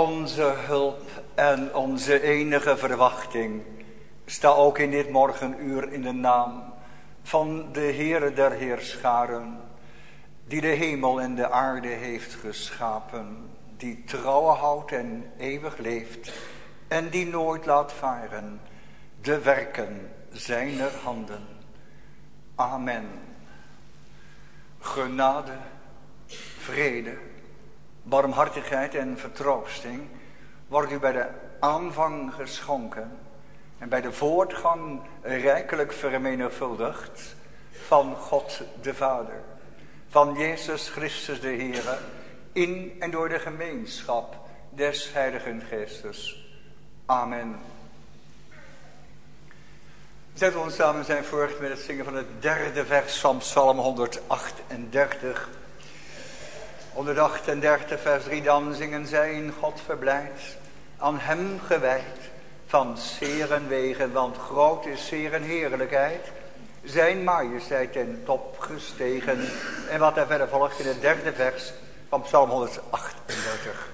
onze hulp en onze enige verwachting. Sta ook in dit morgenuur in de naam van de Heere der Heerscharen, die de hemel en de aarde heeft geschapen, die trouw houdt en eeuwig leeft en die nooit laat varen de werken zijner handen. Amen. Genade, vrede, barmhartigheid en vertroosting wordt u bij de aanvang geschonken en bij de voortgang rijkelijk vermenigvuldigd van God de Vader, van Jezus Christus de Heere, in en door de gemeenschap des Heiligen Geestes. Amen. Zet ons samen zijn voort met het zingen van het derde vers van Psalm 138. 138 vers 3, dan zingen zij in God verblijd, aan hem gewijd, van zeren wegen, want groot is zeren heerlijkheid, zijn majesteit ten top gestegen. En wat er verder volgt in het derde vers van Psalm 138.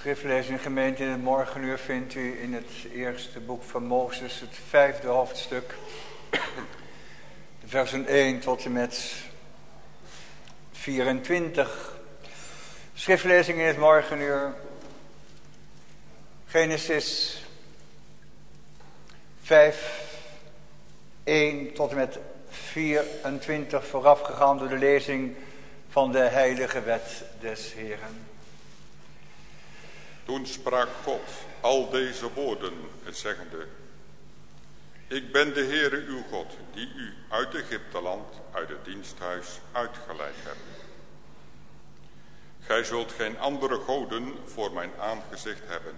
schriftlezing gemeente in het morgenuur vindt u in het eerste boek van Mozes, het 5e hoofdstuk, versen 1 tot en met 24. Schriftlezing in het morgenuur, Genesis 5, 1 tot en met 24, voorafgegaan door de lezing van de heilige wet des Heeren. Toen sprak God al deze woorden, zeggende: Ik ben de Heere uw God, die u uit Egypteland, uit het diensthuis uitgeleid heb. Gij zult geen andere goden voor mijn aangezicht hebben.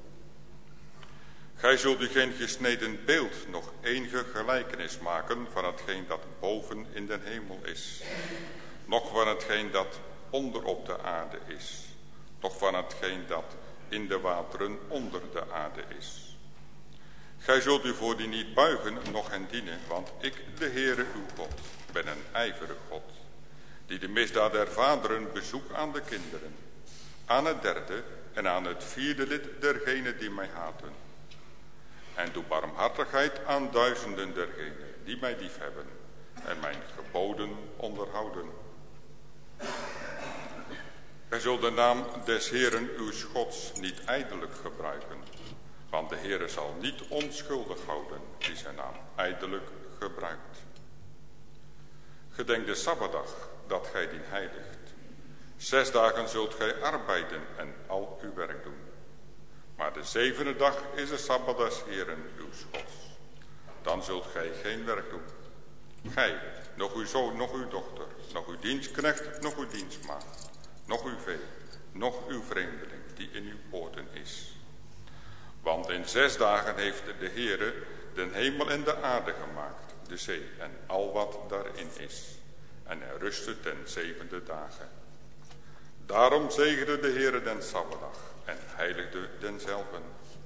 Gij zult u geen gesneden beeld, nog enige gelijkenis maken van hetgeen dat boven in den hemel is, noch van hetgeen dat onder op de aarde is, noch van hetgeen dat in de wateren onder de aarde is. Gij zult u voor die niet buigen, noch hen dienen, want ik, de Heere uw God, ben een ijverig God, die de misdaad der vaderen bezoekt aan de kinderen, aan het derde en aan het vierde lid dergenen die mij haten. En doe barmhartigheid aan duizenden dergenen die mij liefhebben en mijn geboden onderhouden. Gij zult de naam des Heeren uw Gods niet ijdelijk gebruiken, want de Heere zal niet onschuldig houden die zijn naam ijdelijk gebruikt. Gedenk de Sabbatdag, dat gij dien heiligt. 6 dagen zult gij arbeiden en al uw werk doen. Maar de 7e dag is de Sabbat des Heeren uw Gods. Dan zult gij geen werk doen. Gij, nog uw zoon, nog uw dochter, nog uw dienstknecht, nog uw dienstmaagd, nog uw vee, nog uw vreemdeling die in uw poorten is. Want in 6 dagen heeft de Heere den hemel en de aarde gemaakt, de zee en al wat daarin is. En hij rustte ten 7e dagen. Daarom zegende de Heere den Sabbatdag en heiligde denzelven.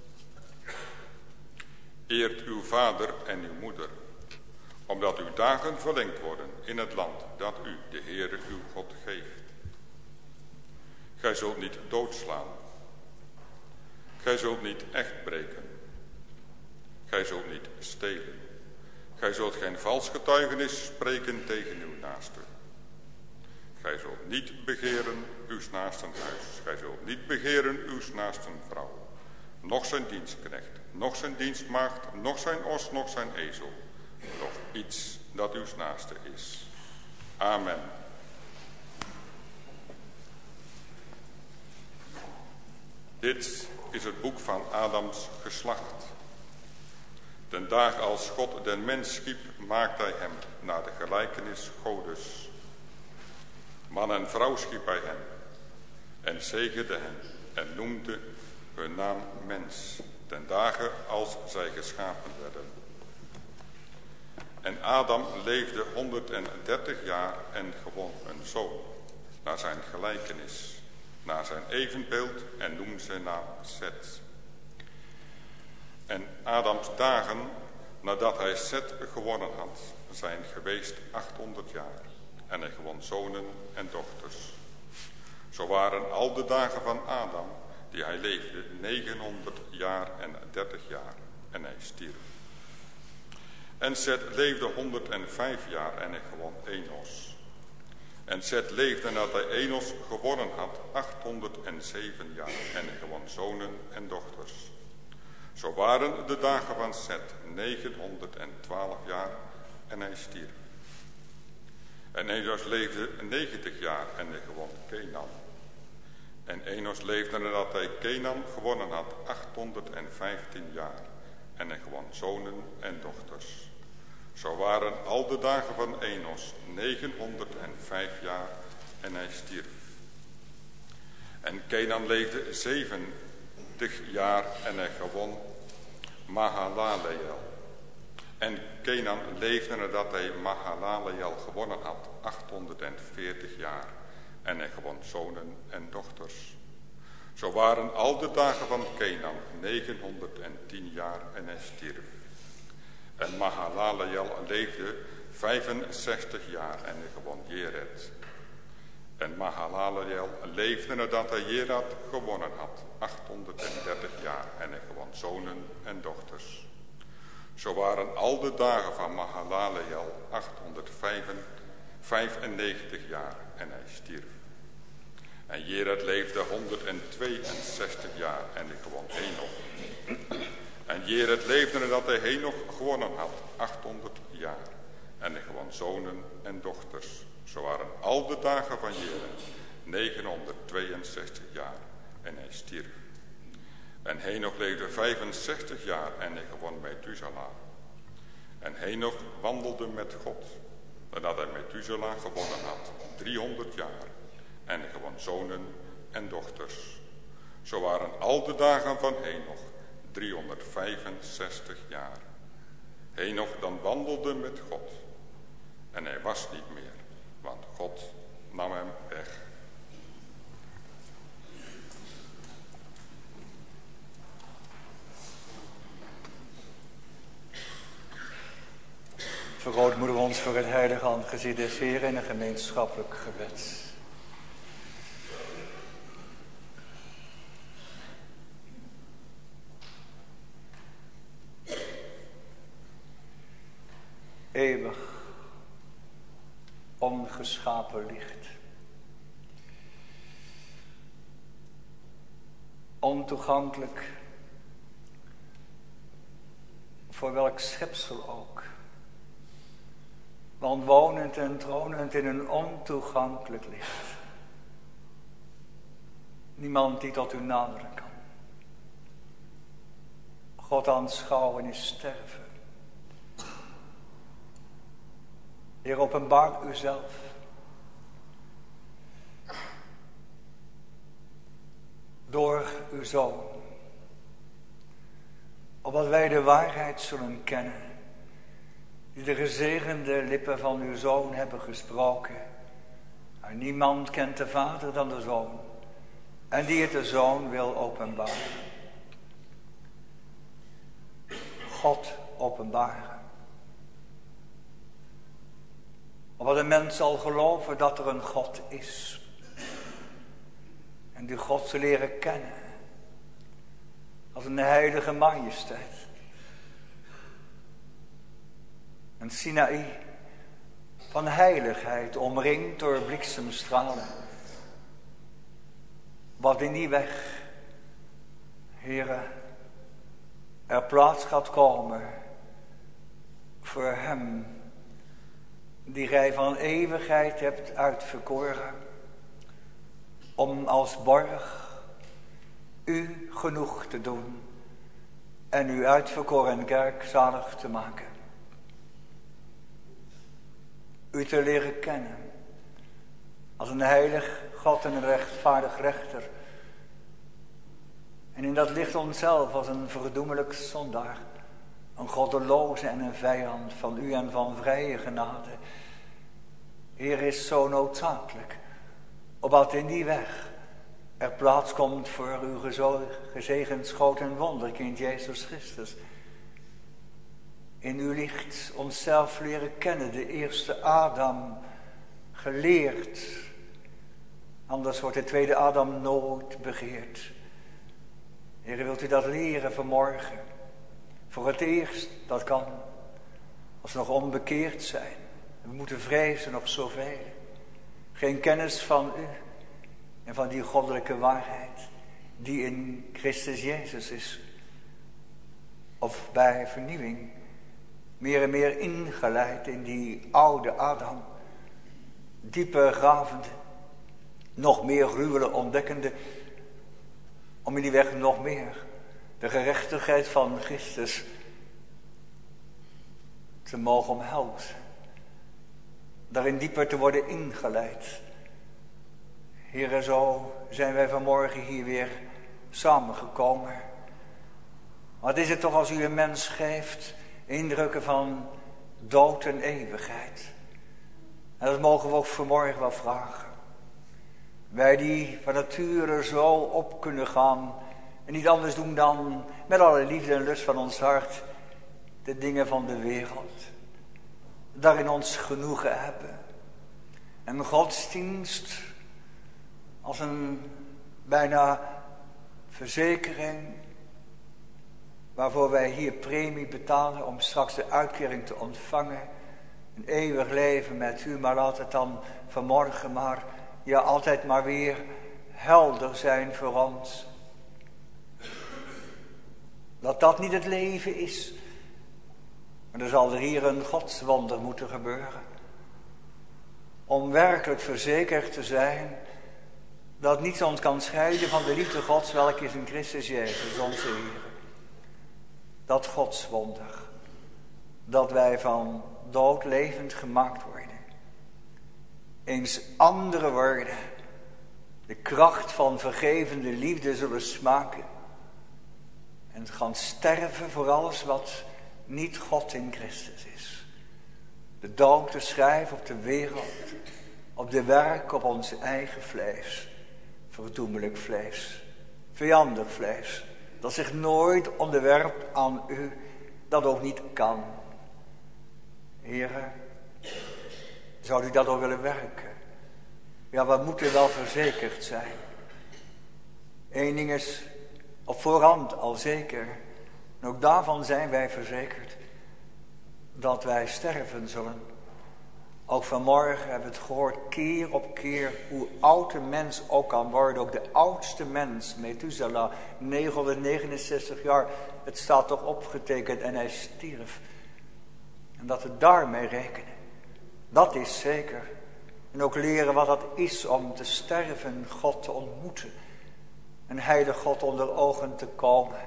Eert uw vader en uw moeder, omdat uw dagen verlengd worden in het land dat u, de Heere uw God, geeft. Gij zult niet doodslaan. Gij zult niet echt breken. Gij zult niet stelen. Gij zult geen vals getuigenis spreken tegen uw naaste. Gij zult niet begeren uw naasten huis. Gij zult niet begeren uw naasten vrouw. Noch zijn dienstknecht, noch zijn dienstmaagd, noch zijn os, noch zijn ezel. Noch iets dat uw naaste is. Amen. Dit is het boek van Adams geslacht. Den dag als God den mens schiep, maakte hij hem naar de gelijkenis Godes. Man en vrouw schiep hij hen en zegende hen en noemde hun naam mens, ten dagen als zij geschapen werden. En Adam leefde 130 jaar en gewon een zoon, naar zijn gelijkenis, naar zijn evenbeeld en noemde zijn naam Set. En Adams dagen, nadat hij Set gewonnen had, zijn geweest 800 jaar. En hij gewon zonen en dochters. Zo waren al de dagen van Adam, die hij leefde, 900 jaar en 30 jaar. En hij stierf. En Set leefde 105 jaar en hij gewon Enos. En Set leefde nadat hij Enos gewonnen had 807 jaar. En hij gewon zonen en dochters. Zo waren de dagen van Set 912 jaar en hij stierf. En Enos leefde 90 jaar en hij gewon Kenan. En Enos leefde nadat hij Kenan gewonnen had 815 jaar. En hij gewon zonen en dochters. Zo waren al de dagen van Enos 905 jaar en hij stierf. En Kenan leefde 70 jaar en hij gewon Mahalaleel. En Kenan leefde nadat hij Mahalaleel gewonnen had 840 jaar. En hij gewon zonen en dochters. Zo waren al de dagen van Kenan 910 jaar en hij stierf. En Mahalaleel leefde 65 jaar en hij gewon Jered. En Mahalaleel leefde nadat hij Jerat gewonnen had, 830 jaar, en hij gewon zonen en dochters. Zo waren al de dagen van Mahalaleel 895 jaar en hij stierf. En Jerat leefde 162 jaar en hij gewon Henoch. En Jerat leefde nadat hij Henoch gewonnen had, 800 jaar. En hij gewon zonen en dochters. Zo waren al de dagen van Jerat 962 jaar en hij stierf. En Henoch leefde 65 jaar en hij gewon Methuselah. En Henoch wandelde met God, nadat hij Methuselah gewonnen had, 300 jaar. En hij gewon zonen en dochters. Zo waren al de dagen van Henoch 365 jaar. Henoch dan wandelde met God. En hij was niet meer, want God nam hem weg. Vergrootmoedig ons voor het heilige aangezicht des Heeren in een gemeenschappelijk gebed. Eeuwig, ongeschapen licht. Ontoegankelijk voor welk schepsel ook. Want wonend en tronend in een ontoegankelijk licht. Niemand die tot u naderen kan. God aanschouwen is sterven. Heer, openbaar uzelf. Door uw Zoon. Opdat wij de waarheid zullen kennen. Die de gezegende lippen van uw Zoon hebben gesproken. En niemand kent de Vader dan de Zoon. En die het de Zoon wil openbaren. God openbaren. Opdat een mens zal geloven dat er een God is. En die God te leren kennen. Als een heilige majesteit. Een Sinaï van heiligheid omringd door bliksemstralen. Wat in die weg, Heere, er plaats gaat komen voor hem die gij van eeuwigheid hebt uitverkoren, om als borg u genoeg te doen en uw uitverkoren kerk zalig te maken. U te leren kennen als een heilig God en een rechtvaardig rechter. En in dat licht onszelf als een verdoemelijk zondaar, een goddeloze en een vijand van u en van vrije genade. Heer, is zo noodzakelijk, opdat in die weg er plaats komt voor uw gezegend schoot en wonderkind Jezus Christus. In uw licht onszelf leren kennen, de eerste Adam geleerd. Anders wordt de tweede Adam nooit begeerd. Heer, wilt u dat leren vanmorgen? Voor het eerst, dat kan, als we nog onbekeerd zijn. We moeten vrezen nog zoveel. Geen kennis van u en van die goddelijke waarheid die in Christus Jezus is. Of bij vernieuwing meer en meer ingeleid in die oude Adam. Dieper gravende, nog meer gruwelen ontdekkende. Om in die weg nog meer de gerechtigheid van Christus te mogen omhelzen. Daarin dieper te worden ingeleid. Heere, zo zijn wij vanmorgen hier weer samengekomen. Wat is het toch als u een mens geeft indrukken van dood en eeuwigheid. En dat mogen we ook vanmorgen wel vragen. Wij die van nature zo op kunnen gaan en niet anders doen dan met alle liefde en lust van ons hart de dingen van de wereld. Daarin ons genoegen hebben. En godsdienst als een bijna verzekering waarvoor wij hier premie betalen om straks de uitkering te ontvangen. Een eeuwig leven met u, maar laat het dan vanmorgen maar, ja altijd maar weer helder zijn voor ons. Dat dat niet het leven is. Maar er zal er hier een godswonder moeten gebeuren. Om werkelijk verzekerd te zijn dat niets ons kan scheiden van de liefde Gods, welke is in Christus Jezus, onze Heer. Dat godswonder, dat wij van dood levend gemaakt worden. Eens andere woorden, de kracht van vergevende liefde zullen smaken. En gaan sterven voor alles wat niet God in Christus is. De dood te schrijven op de wereld, op de werk, op ons eigen vlees. Verdoemelijk vlees, vijandig vlees, dat zich nooit onderwerpt aan u, dat ook niet kan. Heere, zou u dat ook willen werken? Ja, we moeten wel verzekerd zijn. Eén ding is op voorhand al zeker, en ook daarvan zijn wij verzekerd, dat wij sterven zullen. Ook vanmorgen hebben we het gehoord, keer op keer, hoe oud een mens ook kan worden. Ook de oudste mens, Methuselah, 969 jaar. Het staat toch opgetekend en hij stierf. En dat we daarmee rekenen, dat is zeker. En ook leren wat dat is om te sterven, God te ontmoeten. Een heilige God onder ogen te komen.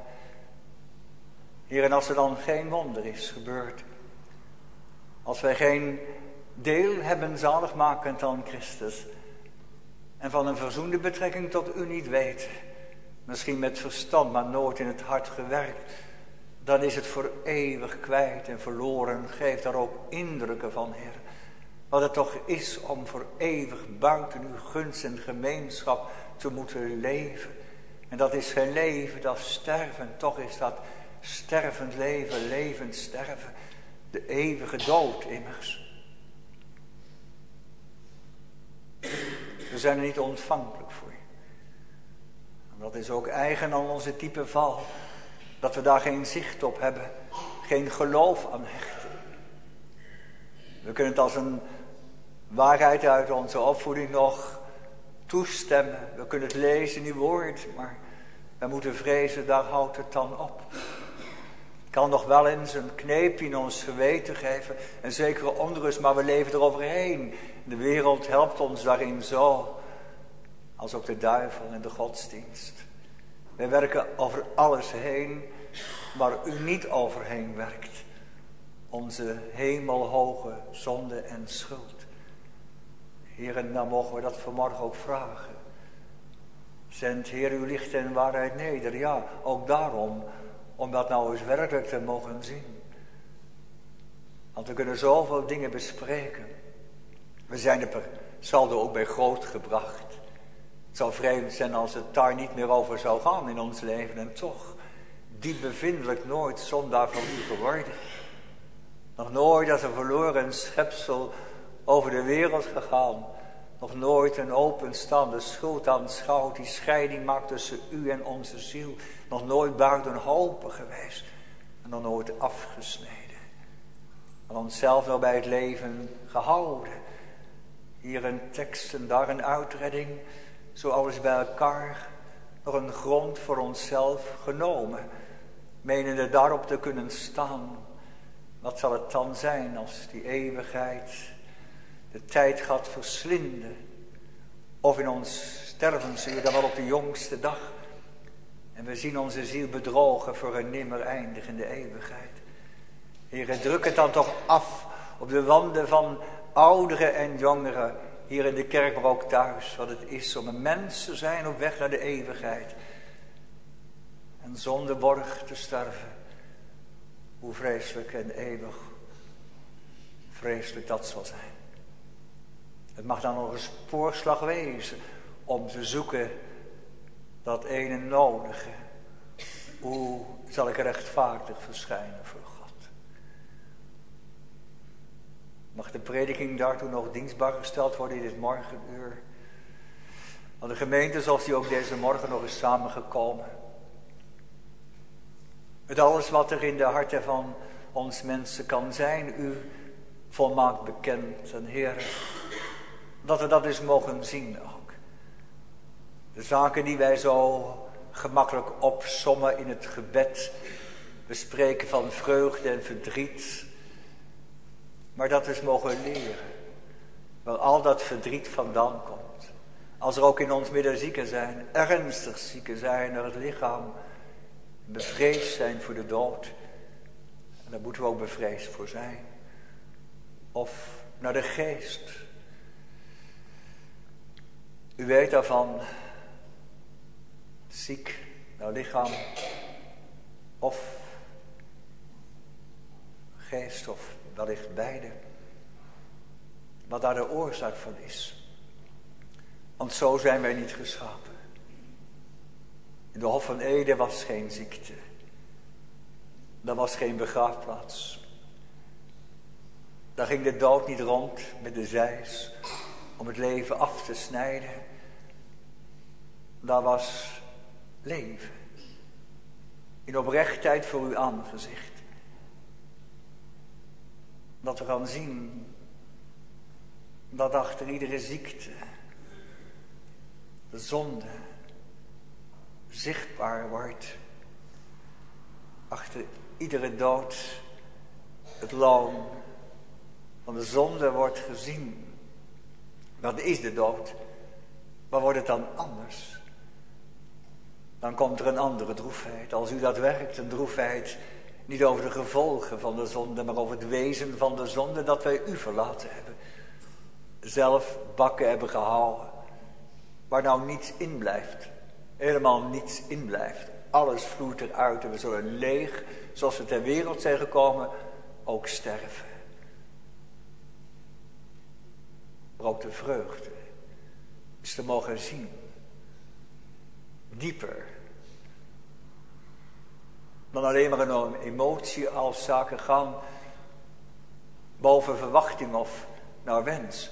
Heer, en als er dan geen wonder is gebeurd, als wij geen deel hebben zaligmakend aan Christus en van een verzoende betrekking tot u niet weten, misschien met verstand, maar nooit in het hart gewerkt, dan is het voor eeuwig kwijt en verloren. Geef daar ook indrukken van, Heer. Wat het toch is om voor eeuwig buiten uw gunst en gemeenschap te moeten leven. En dat is geen leven, dat is sterven. Toch is dat stervend leven, levend sterven. De eeuwige dood immers. We zijn er niet ontvankelijk voor. En dat is ook eigen aan onze diepe val. Dat we daar geen zicht op hebben. Geen geloof aan hechten. We kunnen het als een waarheid uit onze opvoeding nog toestemmen. We kunnen het lezen in uw woord. Maar we moeten vrezen, daar houdt het dan op. Het kan nog wel eens een kneepje in ons geweten geven. Een zekere onrust, maar we leven eroverheen. De wereld helpt ons daarin zo. Als ook de duivel en de godsdienst. Wij werken over alles heen, waar u niet overheen werkt. Onze hemelhoge zonde en schuld. Heer, en dan mogen we dat vanmorgen ook vragen. Zend, Heer, uw licht en waarheid neder. Ja, ook daarom, om dat nou eens werkelijk te mogen zien. Want we kunnen zoveel dingen bespreken. We zijn er per saldo ook bij groot gebracht. Het zou vreemd zijn als het daar niet meer over zou gaan in ons leven. En toch, diep bevindelijk nooit zondaar van u geworden. Nog nooit als een verloren schepsel over de wereld gegaan. Nog nooit een openstaande schuld aanschouwd die scheiding maakt tussen u en onze ziel. Nog nooit buiten hopen geweest. En nog nooit afgesneden. En onszelf nog bij het leven gehouden. Hier een tekst en daar een uitredding. Zo alles bij elkaar. Nog een grond voor onszelf genomen. Menende daarop te kunnen staan. Wat zal het dan zijn als die eeuwigheid de tijd gaat verslinden. Of in ons stervensuur, dan wel op de jongste dag. En we zien onze ziel bedrogen voor een nimmer eindigende eeuwigheid. Heer, druk het dan toch af op de wanden van ouderen en jongeren. Hier in de kerk, maar ook thuis. Wat het is om een mens te zijn op weg naar de eeuwigheid. En zonder borg te sterven. Hoe vreselijk en eeuwig vreselijk dat zal zijn. Het mag dan nog een spoorslag wezen om te zoeken dat ene nodige. Hoe zal ik rechtvaardig verschijnen voor God? Mag de prediking daartoe nog dienstbaar gesteld worden in dit morgenuur? Van de gemeente zoals die ook deze morgen nog is samengekomen. Met alles wat er in de harten van ons mensen kan zijn, u volmaakt bekend. En Heer, dat we dat eens mogen zien ook. De zaken die wij zo gemakkelijk opsommen in het gebed. We spreken van vreugde en verdriet. Maar dat we eens mogen leren. Waar al dat verdriet vandaan komt. Als er ook in ons midden zieken zijn, ernstig zieken zijn naar het lichaam. Bevreesd zijn voor de dood. En daar moeten we ook bevreesd voor zijn. Of naar de geest. U weet daarvan. Ziek naar lichaam. Of geest of wellicht beide. Wat daar de oorzaak van is. Want zo zijn wij niet geschapen. In de Hof van Eden was geen ziekte. Daar was geen begraafplaats. Daar ging de dood niet rond met de zeis om het leven af te snijden. Daar was leven. In oprechtheid voor uw aangezicht. Dat we gaan zien dat achter iedere ziekte de zonde zichtbaar wordt. Achter iedere dood het loon van de zonde wordt gezien. Wat is de dood? Maar wordt het dan anders? Dan komt er een andere droefheid. Als u dat werkt, een droefheid niet over de gevolgen van de zonde, maar over het wezen van de zonde dat wij u verlaten hebben. Zelf bakken hebben gehouden. Waar nou niets in blijft. Helemaal niets in blijft. Alles vloeit eruit en we zullen leeg, zoals we ter wereld zijn gekomen, ook sterven. Maar ook de vreugde is te mogen zien. Dieper. Dan alleen maar een emotie als zaken gaan boven verwachting of naar wens.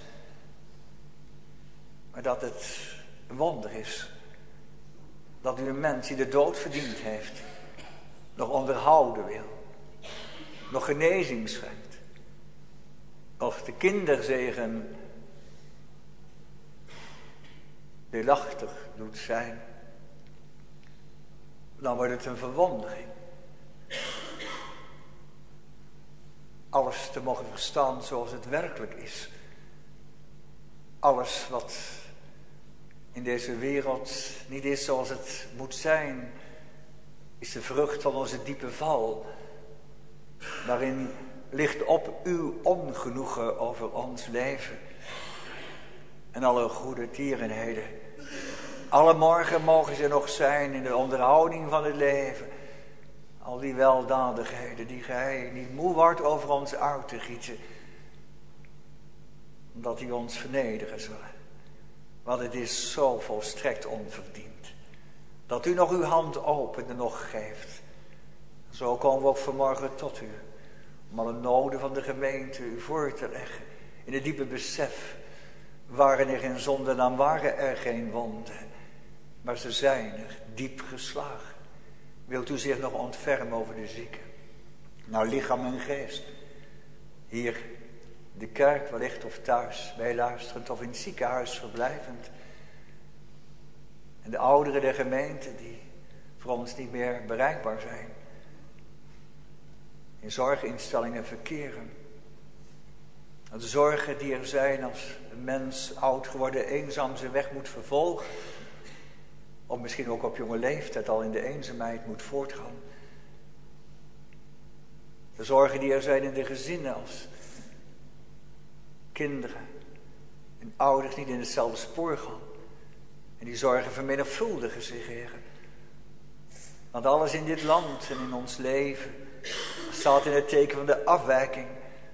Maar dat het een wonder is. Dat u een mens die de dood verdiend heeft, nog onderhouden wil. Nog genezing schenkt. Of de kinderzegen deelachtig doet zijn. Dan wordt het een verwondering. Alles te mogen verstaan zoals het werkelijk is. Alles wat in deze wereld niet is zoals het moet zijn, is de vrucht van onze diepe val. Daarin ligt op uw ongenoegen over ons leven. En alle goede tierenheden. Alle morgen mogen ze nog zijn in de onderhouding van het leven. Al die weldadigheden die gij niet moe wordt over ons uit te gieten. Omdat die ons vernederen zullen. Want het is zo volstrekt onverdiend. Dat u nog uw hand opent en nog geeft. Zo komen we ook vanmorgen tot u. Om alle noden van de gemeente u voor te leggen. In het diepe besef. Waren er geen zonden, dan waren er geen wonden. Maar ze zijn er diep geslagen. Wilt u zich nog ontfermen over de zieken? Nou, lichaam en geest. Hier, de kerk wellicht of thuis, wij luisterend of in het ziekenhuis verblijvend. En de ouderen der gemeente die voor ons niet meer bereikbaar zijn. In zorginstellingen verkeren. De zorgen die er zijn als een mens oud geworden, eenzaam zijn weg moet vervolgen. Of misschien ook op jonge leeftijd al in de eenzaamheid moet voortgaan. De zorgen die er zijn in de gezinnen als kinderen en ouders niet in hetzelfde spoor gaan. En die zorgen vermenigvuldigen zich, heren. Want alles in dit land en in ons leven staat in het teken van de afwijking.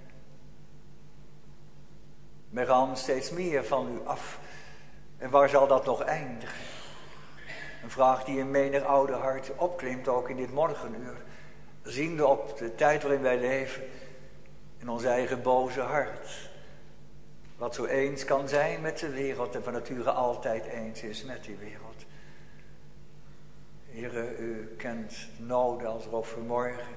We gaan steeds meer van u af. En waar zal dat nog eindigen? Een vraag die in menig oude hart opklimt, ook in dit morgenuur. Ziende op de tijd waarin wij leven. In ons eigen boze hart. Wat zo eens kan zijn met de wereld en van nature altijd eens is met die wereld. Heere, u kent de noden als er ook vanmorgen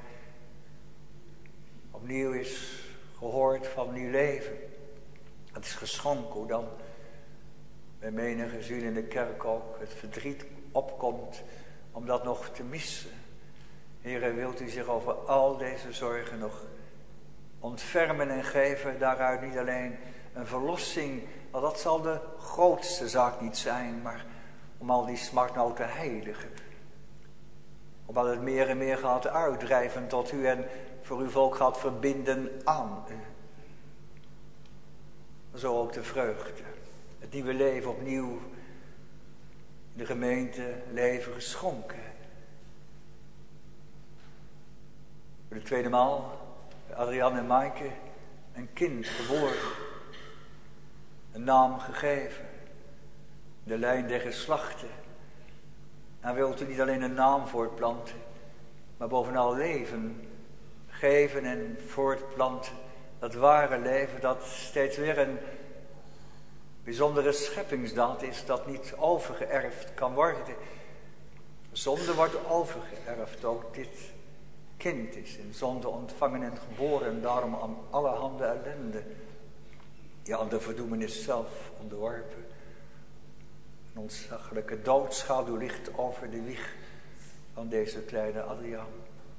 opnieuw is gehoord van nieuw leven. Het is geschonken, hoe dan bij menige ziel in de kerk ook het verdriet opkomt om dat nog te missen. Heere, wilt u zich over al deze zorgen nog ontfermen en geven daaruit niet alleen een verlossing, want dat zal de grootste zaak niet zijn, maar om al die smart nou te heiligen. Opdat het meer en meer gaat uitdrijven tot u en voor uw volk gaat verbinden aan u. Zo ook de vreugde, het nieuwe leven opnieuw in de gemeente leven geschonken. Voor de tweede maal, Adriaan en Maaike, een kind geboren. Een naam gegeven. De lijn der geslachten. En wilt u niet alleen een naam voortplanten, maar bovenal leven geven en voortplanten. Dat ware leven dat steeds weer een bijzondere scheppingsdaad is, dat niet overgeërfd kan worden. Zonde wordt overgeërfd, ook dit kind is in zonde ontvangen en geboren en daarom aan allerhande ellende, ja aan de verdoemenis zelf onderworpen. Een ontzaglijke doodschaduw ligt over de wieg van deze kleine Adriaan.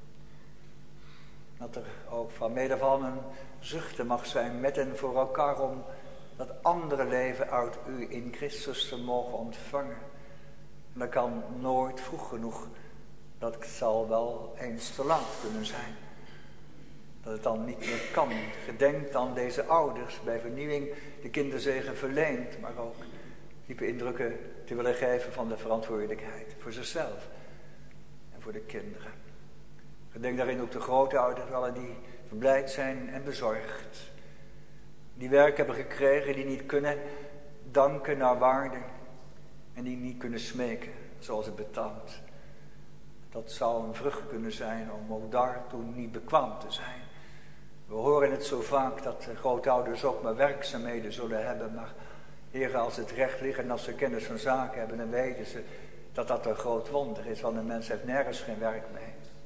Dat er ook van mede van een zuchten mag zijn met en voor elkaar om dat andere leven uit u in Christus te mogen ontvangen. En dat kan nooit vroeg genoeg. Dat zal wel eens te laat kunnen zijn. Dat het dan niet meer kan. Gedenkt aan deze ouders bij vernieuwing de kinderzegen verleent, maar ook diepe indrukken te willen geven van de verantwoordelijkheid voor zichzelf en voor de kinderen. Gedenk daarin ook de grootouders wel die verblijd zijn en bezorgd. Die werk hebben gekregen, die niet kunnen danken naar waarde en die niet kunnen smeken zoals het betaamt. Dat zou een vrucht kunnen zijn om ook daartoe niet bekwaam te zijn. We horen het zo vaak dat de grootouders ook maar werkzaamheden zullen hebben. Maar Heer, als het recht ligt en als ze kennis van zaken hebben, dan weten ze dat dat een groot wonder is. Want een mens heeft nergens geen werk mee.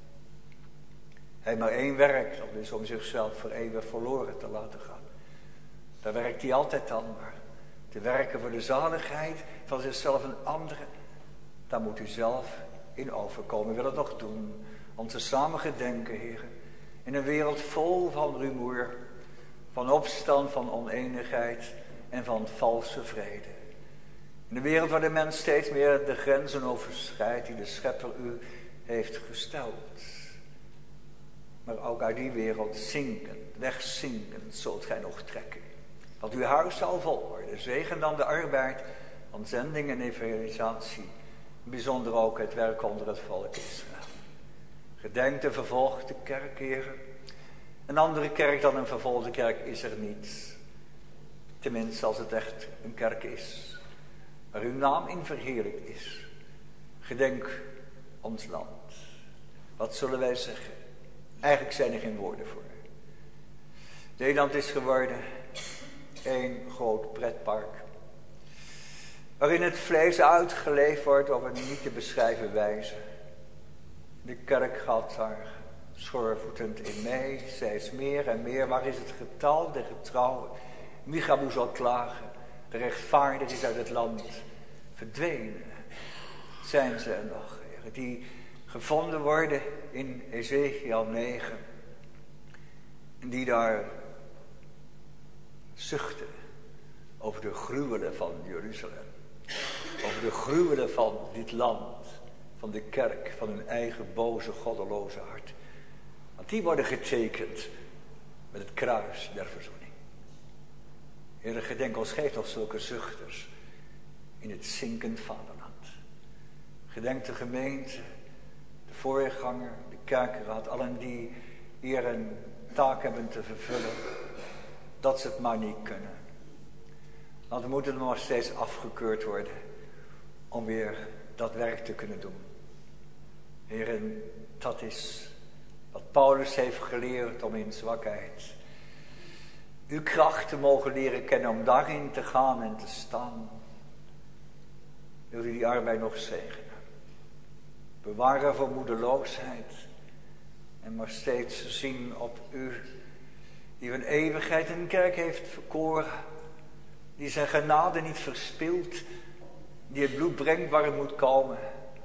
Hij heeft maar één werk, dat is om zichzelf voor eeuwig verloren te laten gaan. Daar werkt hij altijd aan, maar te werken voor de zaligheid van zichzelf en anderen, daar moet u zelf in overkomen. Ik wil het nog doen, om te samen gedenken, Heer, in een wereld vol van rumoer, van opstand, van oneenigheid en van valse vrede. In een wereld waar de mens steeds meer de grenzen overschrijdt die de Schepper u heeft gesteld. Maar ook uit die wereld zinkend, wegzinkend zult gij nog trekken. Want uw huis zal vol worden. Zegen dan de arbeid van zending en evangelisatie. Bijzonder ook het werk onder het volk Israël. Gedenk de vervolgde kerk, Heer. Een andere kerk dan een vervolgde kerk is er niet. Tenminste als het echt een kerk is. Waar uw naam in verheerlijkt is. Gedenk ons land. Wat zullen wij zeggen? Eigenlijk zijn er geen woorden voor. Nederland is geworden één groot pretpark. Waarin het vlees uitgeleefd wordt op een niet te beschrijven wijze. De kerk gaat daar schoorvoetend in mee, steeds meer en meer. Waar is het getal der getrouwen? Micha zal klagen. De rechtvaardig is uit het land verdwenen. Zijn ze er nog, Heer, die gevonden worden in Ezekiel 9. En die daar zuchten over de gruwelen van Jeruzalem. Over de gruwelen van dit land, van de kerk, van hun eigen boze, goddeloze hart. Want die worden getekend met het kruis der verzoening. Heer, gedenk ons, geef nog zulke zuchters in het zinkend vaderland. Gedenk de gemeente, de voorganger, de kerkenraad, allen die hier een taak hebben te vervullen, dat ze het maar niet kunnen. Want we moeten nog steeds afgekeurd worden om weer dat werk te kunnen doen. Heren, dat is wat Paulus heeft geleerd om in zwakheid Uw kracht te mogen leren kennen om daarin te gaan en te staan. Wil u die arbeid nog zegenen. Bewaren voor moedeloosheid. En maar steeds zien op u. Die van eeuwigheid een kerk heeft verkoren. Die zijn genade niet verspilt. Die het bloed brengt waar het moet komen.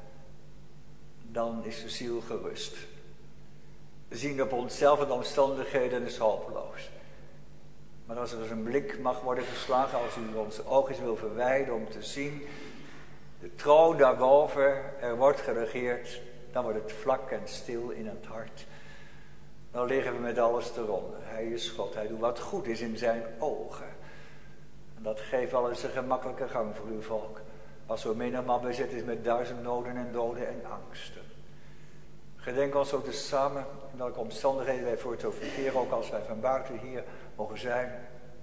Dan is de ziel gerust. We zien op onszelf en de omstandigheden is hopeloos. Maar als er eens een blik mag worden geslagen, als u onze ogen wil verwijden om te zien, de troon daarboven, er wordt geregeerd, dan wordt het vlak en stil in het hart. Dan liggen we met alles eronder. Hij is God, hij doet wat goed is in zijn ogen. En dat geeft wel eens een gemakkelijke gang voor uw volk. Als zo menigmaal bezet is met 1000 noden en doden en angsten. Gedenk ons ook dus samen in welke omstandigheden wij voor het verkeren, ook als wij van buiten hier mogen zijn.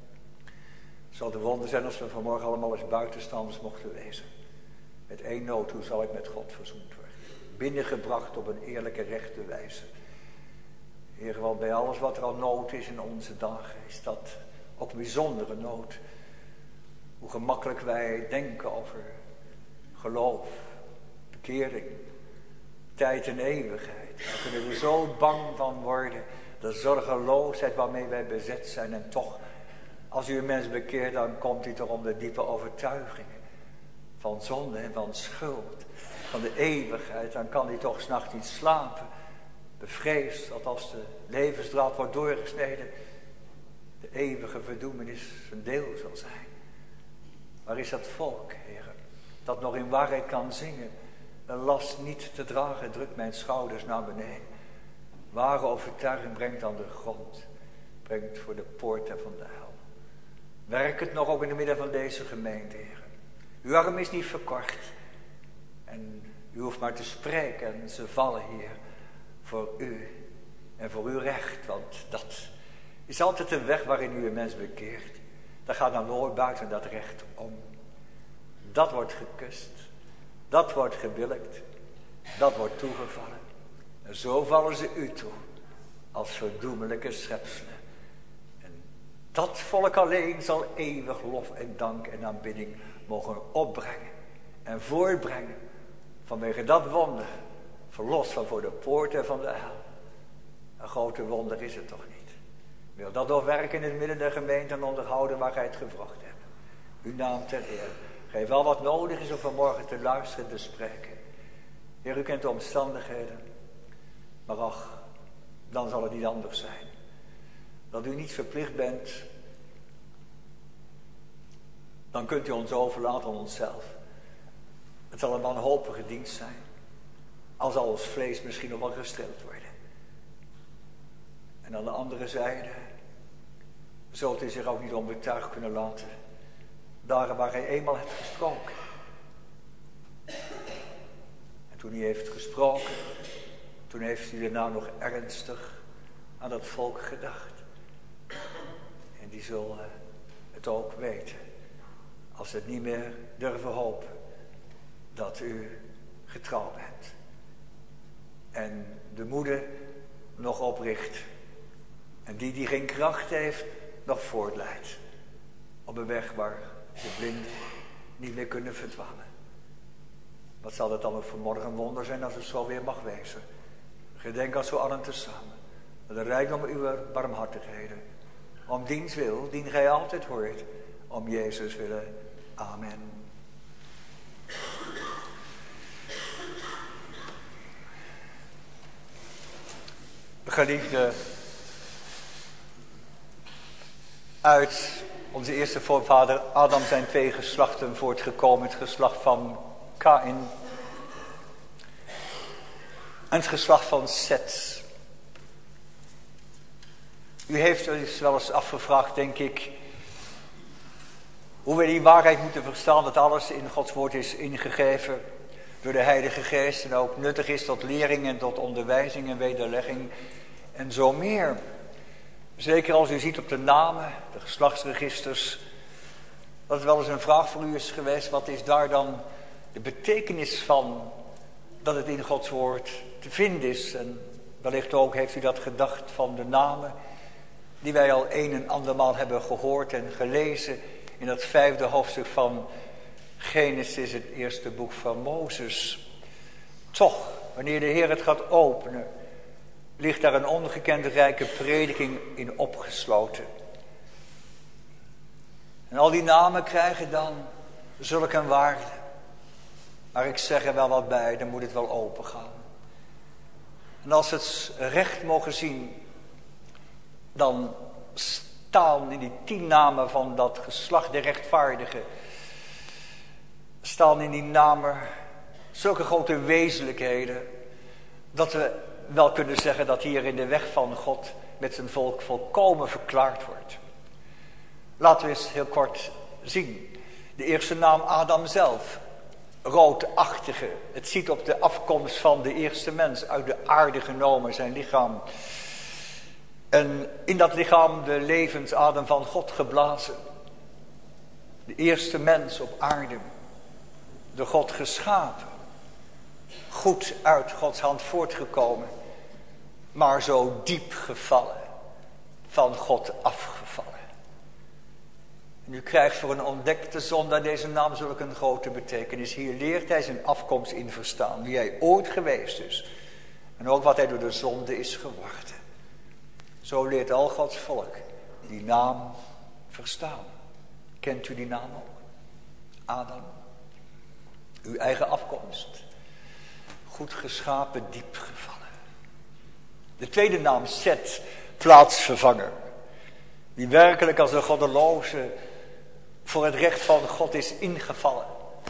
Het zal de wonder zijn als we vanmorgen allemaal als buitenstanders mochten wezen. Met één nood, hoe zal ik met God verzoend worden? Binnengebracht op een eerlijke, rechte wijze. Heer, want bij alles wat er al nood is in onze dagen, is dat ook een bijzondere nood. Hoe gemakkelijk wij denken over geloof, bekering, tijd en eeuwigheid. We kunnen er zo bang van worden. De zorgeloosheid waarmee wij bezet zijn. En toch, als u een mens bekeert, dan komt u toch om de diepe overtuigingen. Van zonde en van schuld. Van de eeuwigheid. Dan kan hij toch 's nachts niet slapen. Bevreesd dat als de levensdraad wordt doorgesneden, de eeuwige verdoemenis zijn deel zal zijn. Waar is dat volk, heren, dat nog in waarheid kan zingen? Een last niet te dragen drukt mijn schouders naar beneden. Ware overtuiging brengt aan de grond. Brengt voor de poorten van de hel. Werk het nog ook in het midden van deze gemeente, heren. Uw arm is niet verkort. En u hoeft maar te spreken en ze vallen, Heer, voor u en voor uw recht. Want dat is altijd de weg waarin u een mens bekeert. Daar gaat dan nooit buiten dat recht om. Dat wordt gekust. Dat wordt gebillijkt. Dat wordt toegevallen. En zo vallen ze u toe. Als verdoemelijke schepselen. En dat volk alleen zal eeuwig lof en dank en aanbidding mogen opbrengen. En voortbrengen. Vanwege dat wonder. Verlost van voor de poorten van de hel. Een grote wonder is het toch niet. Wil dat doorwerken in het midden der gemeente en onderhouden waar gij het gevraagd hebt. Uw naam ter eer. Geef wel wat nodig is om vanmorgen te luisteren en te spreken. Heer, u kent de omstandigheden. Maar ach, dan zal het niet anders zijn. Dat u niet verplicht bent. Dan kunt u ons overlaten aan onszelf. Het zal een wanhopige dienst zijn. Al zal ons vlees misschien nog wel gestreeld worden. En aan de andere zijde zult u zich ook niet onbetuigd kunnen laten. Daar waar hij eenmaal heeft gesproken. En toen hij heeft gesproken, toen heeft hij daarna nog ernstig aan dat volk gedacht. En die zullen het ook weten. Als ze het niet meer durven hopen. Dat u getrouw bent. En de moeder nog opricht. En die geen kracht heeft, nog voortleidt. Op een weg waar de blinden niet meer kunnen verdwalen. Wat zal het dan ook vanmorgen een wonder zijn als het zo weer mag wezen. Gedenk als we allen tezamen. De rijkdom uw barmhartigheden. Om diens wil, dien gij altijd hoort. Om Jezus willen. Amen. Geliefde, uit onze eerste voorvader Adam zijn 2 geslachten voortgekomen. Het geslacht van Kaïn en het geslacht van Set. U heeft dus wel eens afgevraagd, denk ik, hoe we die waarheid moeten verstaan dat alles in Gods woord is ingegeven door de Heilige Geest en ook nuttig is tot lering en tot onderwijzing en wederlegging en zo meer. Zeker als u ziet op de namen, de geslachtsregisters, dat het wel eens een vraag voor u is geweest, wat is daar dan de betekenis van dat het in Gods woord te vinden is. En wellicht ook heeft u dat gedacht van de namen die wij al een en andermaal hebben gehoord en gelezen in dat 5e hoofdstuk van Genesis, het eerste boek van Mozes. Toch, wanneer de Heer het gaat openen, ligt daar een ongekend rijke prediking in opgesloten. En al die namen krijgen dan zulke een waarde. Maar ik zeg er wel wat bij, dan moet het wel open gaan. En als we het recht mogen zien, dan staan in die 10 namen van dat geslacht der rechtvaardigen, staan in die namen zulke grote wezenlijkheden, dat we wel kunnen zeggen dat hier in de weg van God met zijn volk volkomen verklaard wordt. Laten we eens heel kort zien. De eerste naam Adam zelf. Roodachtige. Het ziet op de afkomst van de eerste mens uit de aarde genomen, zijn lichaam. En in dat lichaam de levensadem van God geblazen. De eerste mens op aarde. Door God geschapen. Goed uit Gods hand voortgekomen. Maar zo diep gevallen. Van God afgevallen. En u krijgt voor een ontdekte zondaar deze naam zulke een grote betekenis. Hier leert hij zijn afkomst in verstaan. Wie hij ooit geweest is. En ook wat hij door de zonde is geworden. Zo leert al Gods volk die naam verstaan. Kent u die naam ook? Adam. Uw eigen afkomst. Goed geschapen, diep gevallen. De tweede naam, Set, plaatsvervanger. Die werkelijk als een goddeloze voor het recht van God is ingevallen.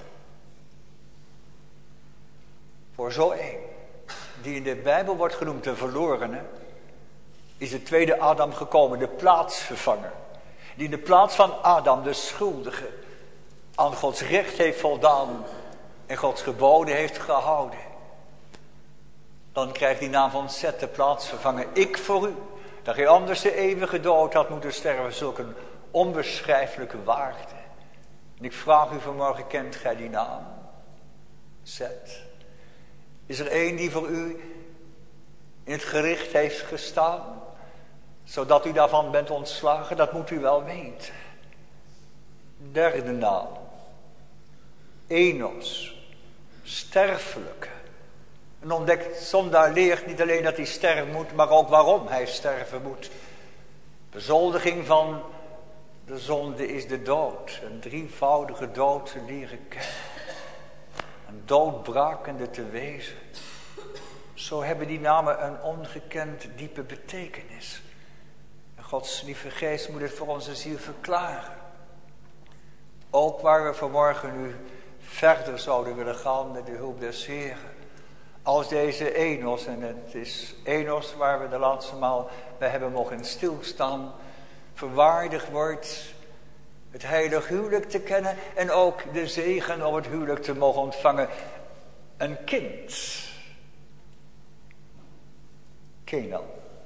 Voor zo een, die in de Bijbel wordt genoemd de verlorene, is de tweede Adam gekomen, de plaatsvervanger. Die in de plaats van Adam, de schuldige, aan Gods recht heeft voldaan en Gods geboden heeft gehouden. Dan krijgt die naam van Set, de plaatsvervanger. Ik voor u, dat gij anders de eeuwige dood had moeten sterven, zulk een onbeschrijfelijke waarde. En ik vraag u vanmorgen, kent gij die naam? Set. Is er één die voor u in het gericht heeft gestaan, zodat u daarvan bent ontslagen? Dat moet u wel weten. Derde naam. Enos. Sterfelijke. Een ontdekt zondaar leert niet alleen dat hij sterven moet, maar ook waarom hij sterven moet. Bezoldiging van de zonde is de dood. Een drievoudige dood te leren kennen. Een doodbrakende te wezen. Zo hebben die namen een ongekend diepe betekenis. En Gods lieve geest moet het voor onze ziel verklaren. Ook waar we vanmorgen nu verder zouden willen gaan met de hulp des Heren. Als deze Enos, en het is Enos waar we de laatste maal bij hebben mogen stilstaan, verwaardigd wordt het heilig huwelijk te kennen en ook de zegen om het huwelijk te mogen ontvangen. Een kind. Kenan.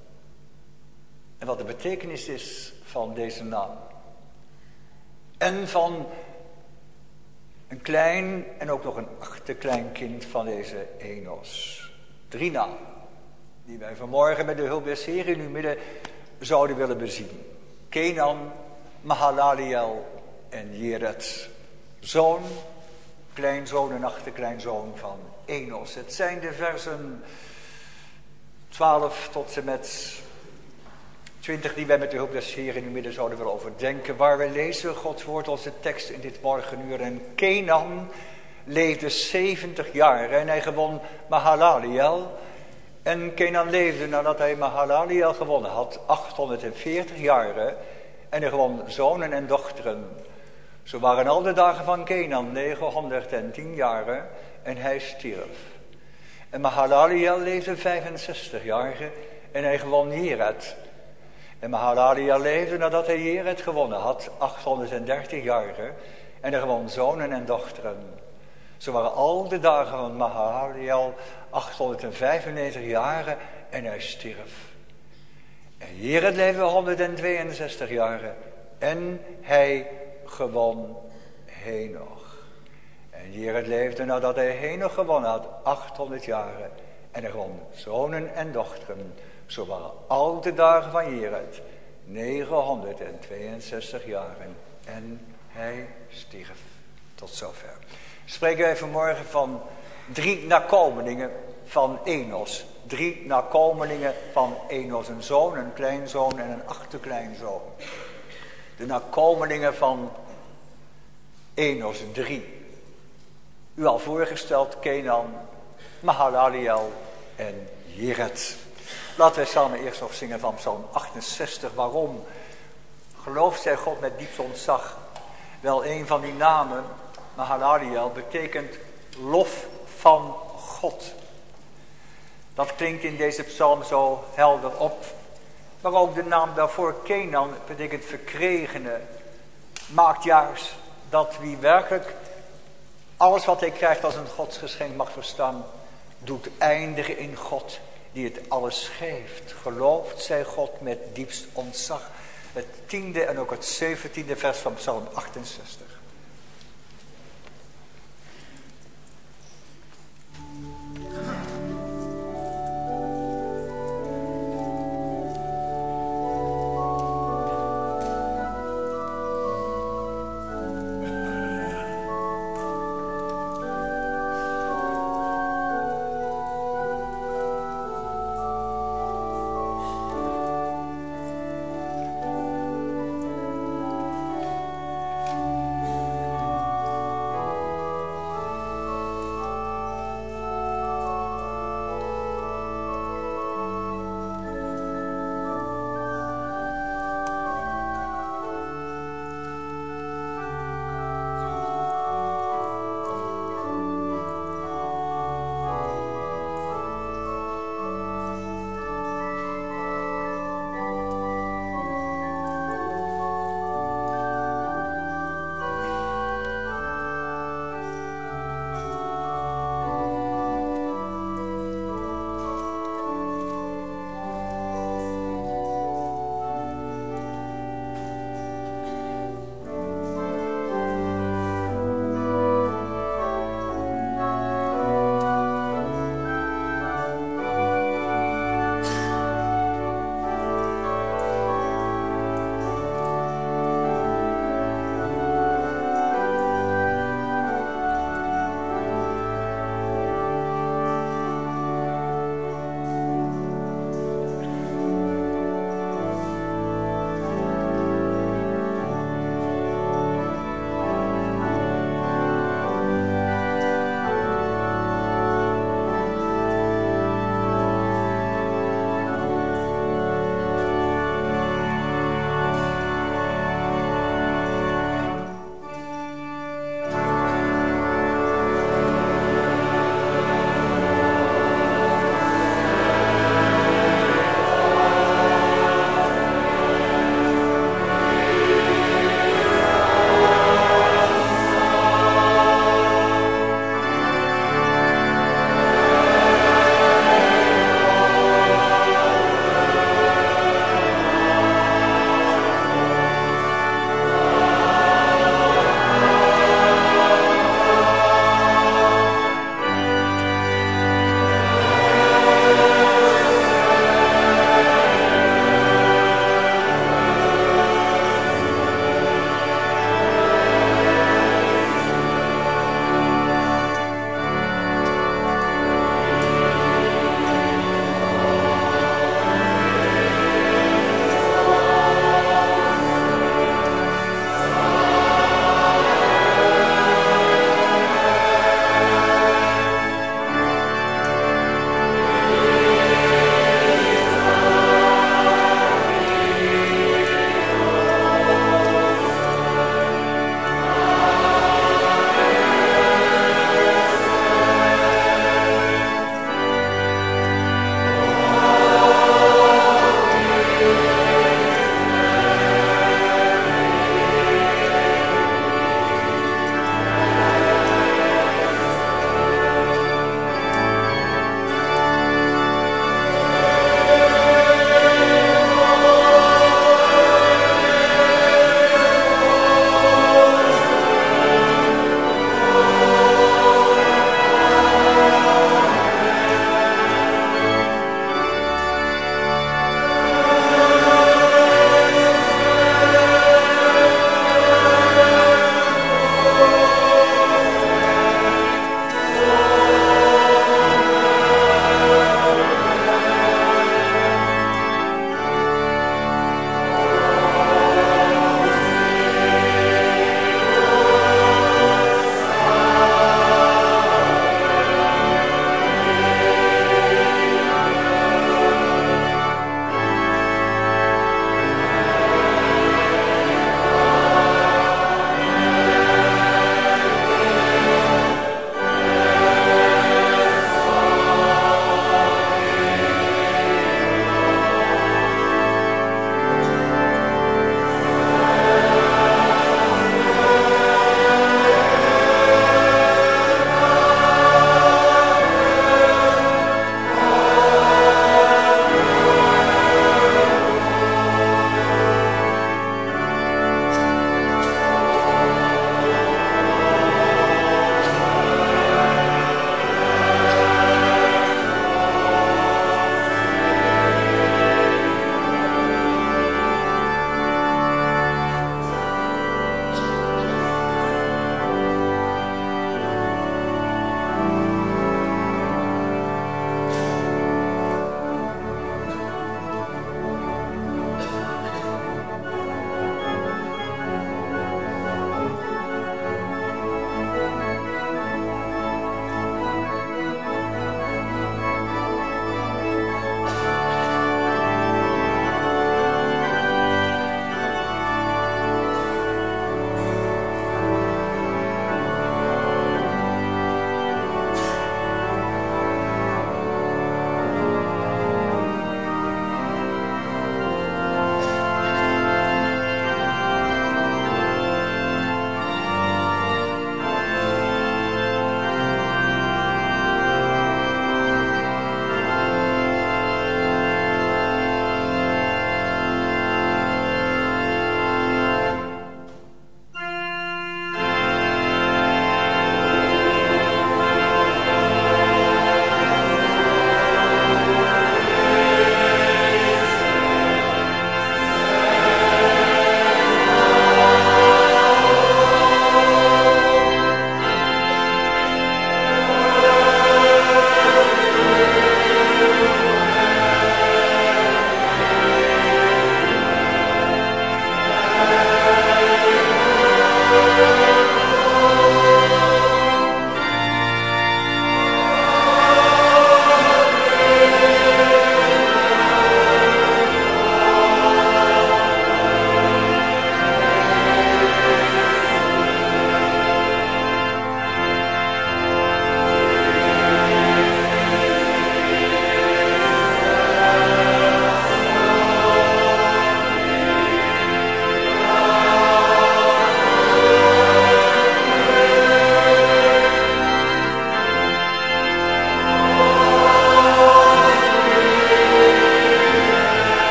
En wat de betekenis is van deze naam. En van een klein en ook nog een achterkleinkind van deze Enos. 3 namen die wij vanmorgen met de hulp des Heren in uw midden zouden willen bezien. Kenan, Mahalaleel en Jered. Zoon, kleinzoon en achterkleinzoon van Enos. Het zijn de versen 12 tot en met 20 die wij met de hulp des Heren in uw midden zouden willen overdenken. Waar we lezen Gods woord, onze tekst in dit morgenuur. En Kenan leefde 70 jaar en hij gewon Mahalaleel. En Kenan leefde nadat hij Mahalaleel gewonnen had 840 jaren. En hij gewon zonen en dochteren. Zo waren al de dagen van Kenan 910 jaren en hij stierf. En Mahalaleel leefde 65 jaren en hij gewon Jered. En Mahalaleel leefde nadat hij Jered gewonnen had 830 jaren en hij gewon zonen en dochteren. Zo waren al de dagen van Mahalaleel 895 jaren en hij stierf. En Jered leefde 162 jaren en hij gewon Henoch. En Jered leefde nadat hij Henoch gewonnen had 800 jaren en hij gewon zonen en dochteren. Zo waren al de dagen van Jered 962 jaren. En hij stierf. Tot zover. Spreken wij vanmorgen van 3 nakomelingen van Enos. 3 nakomelingen van Enos. Een zoon, een kleinzoon en een achterkleinzoon. De nakomelingen van Enos, 3. U al voorgesteld, Kenan, Mahalaleel en Jered. Laten wij samen eerst nog zingen van Psalm 68. Waarom? Gelooft zij God met diepst ontzag? Wel, een van die namen, Mahalaleel, betekent lof van God. Dat klinkt in deze psalm zo helder op. Maar ook de naam daarvoor, Kenan, betekent verkregene. Maakt juist dat wie werkelijk alles wat hij krijgt als een godsgeschenk mag verstaan, doet eindigen in God die het alles geeft. Gelooft zij God met diepst ontzag. Het 10e en ook het 17e vers van Psalm 68.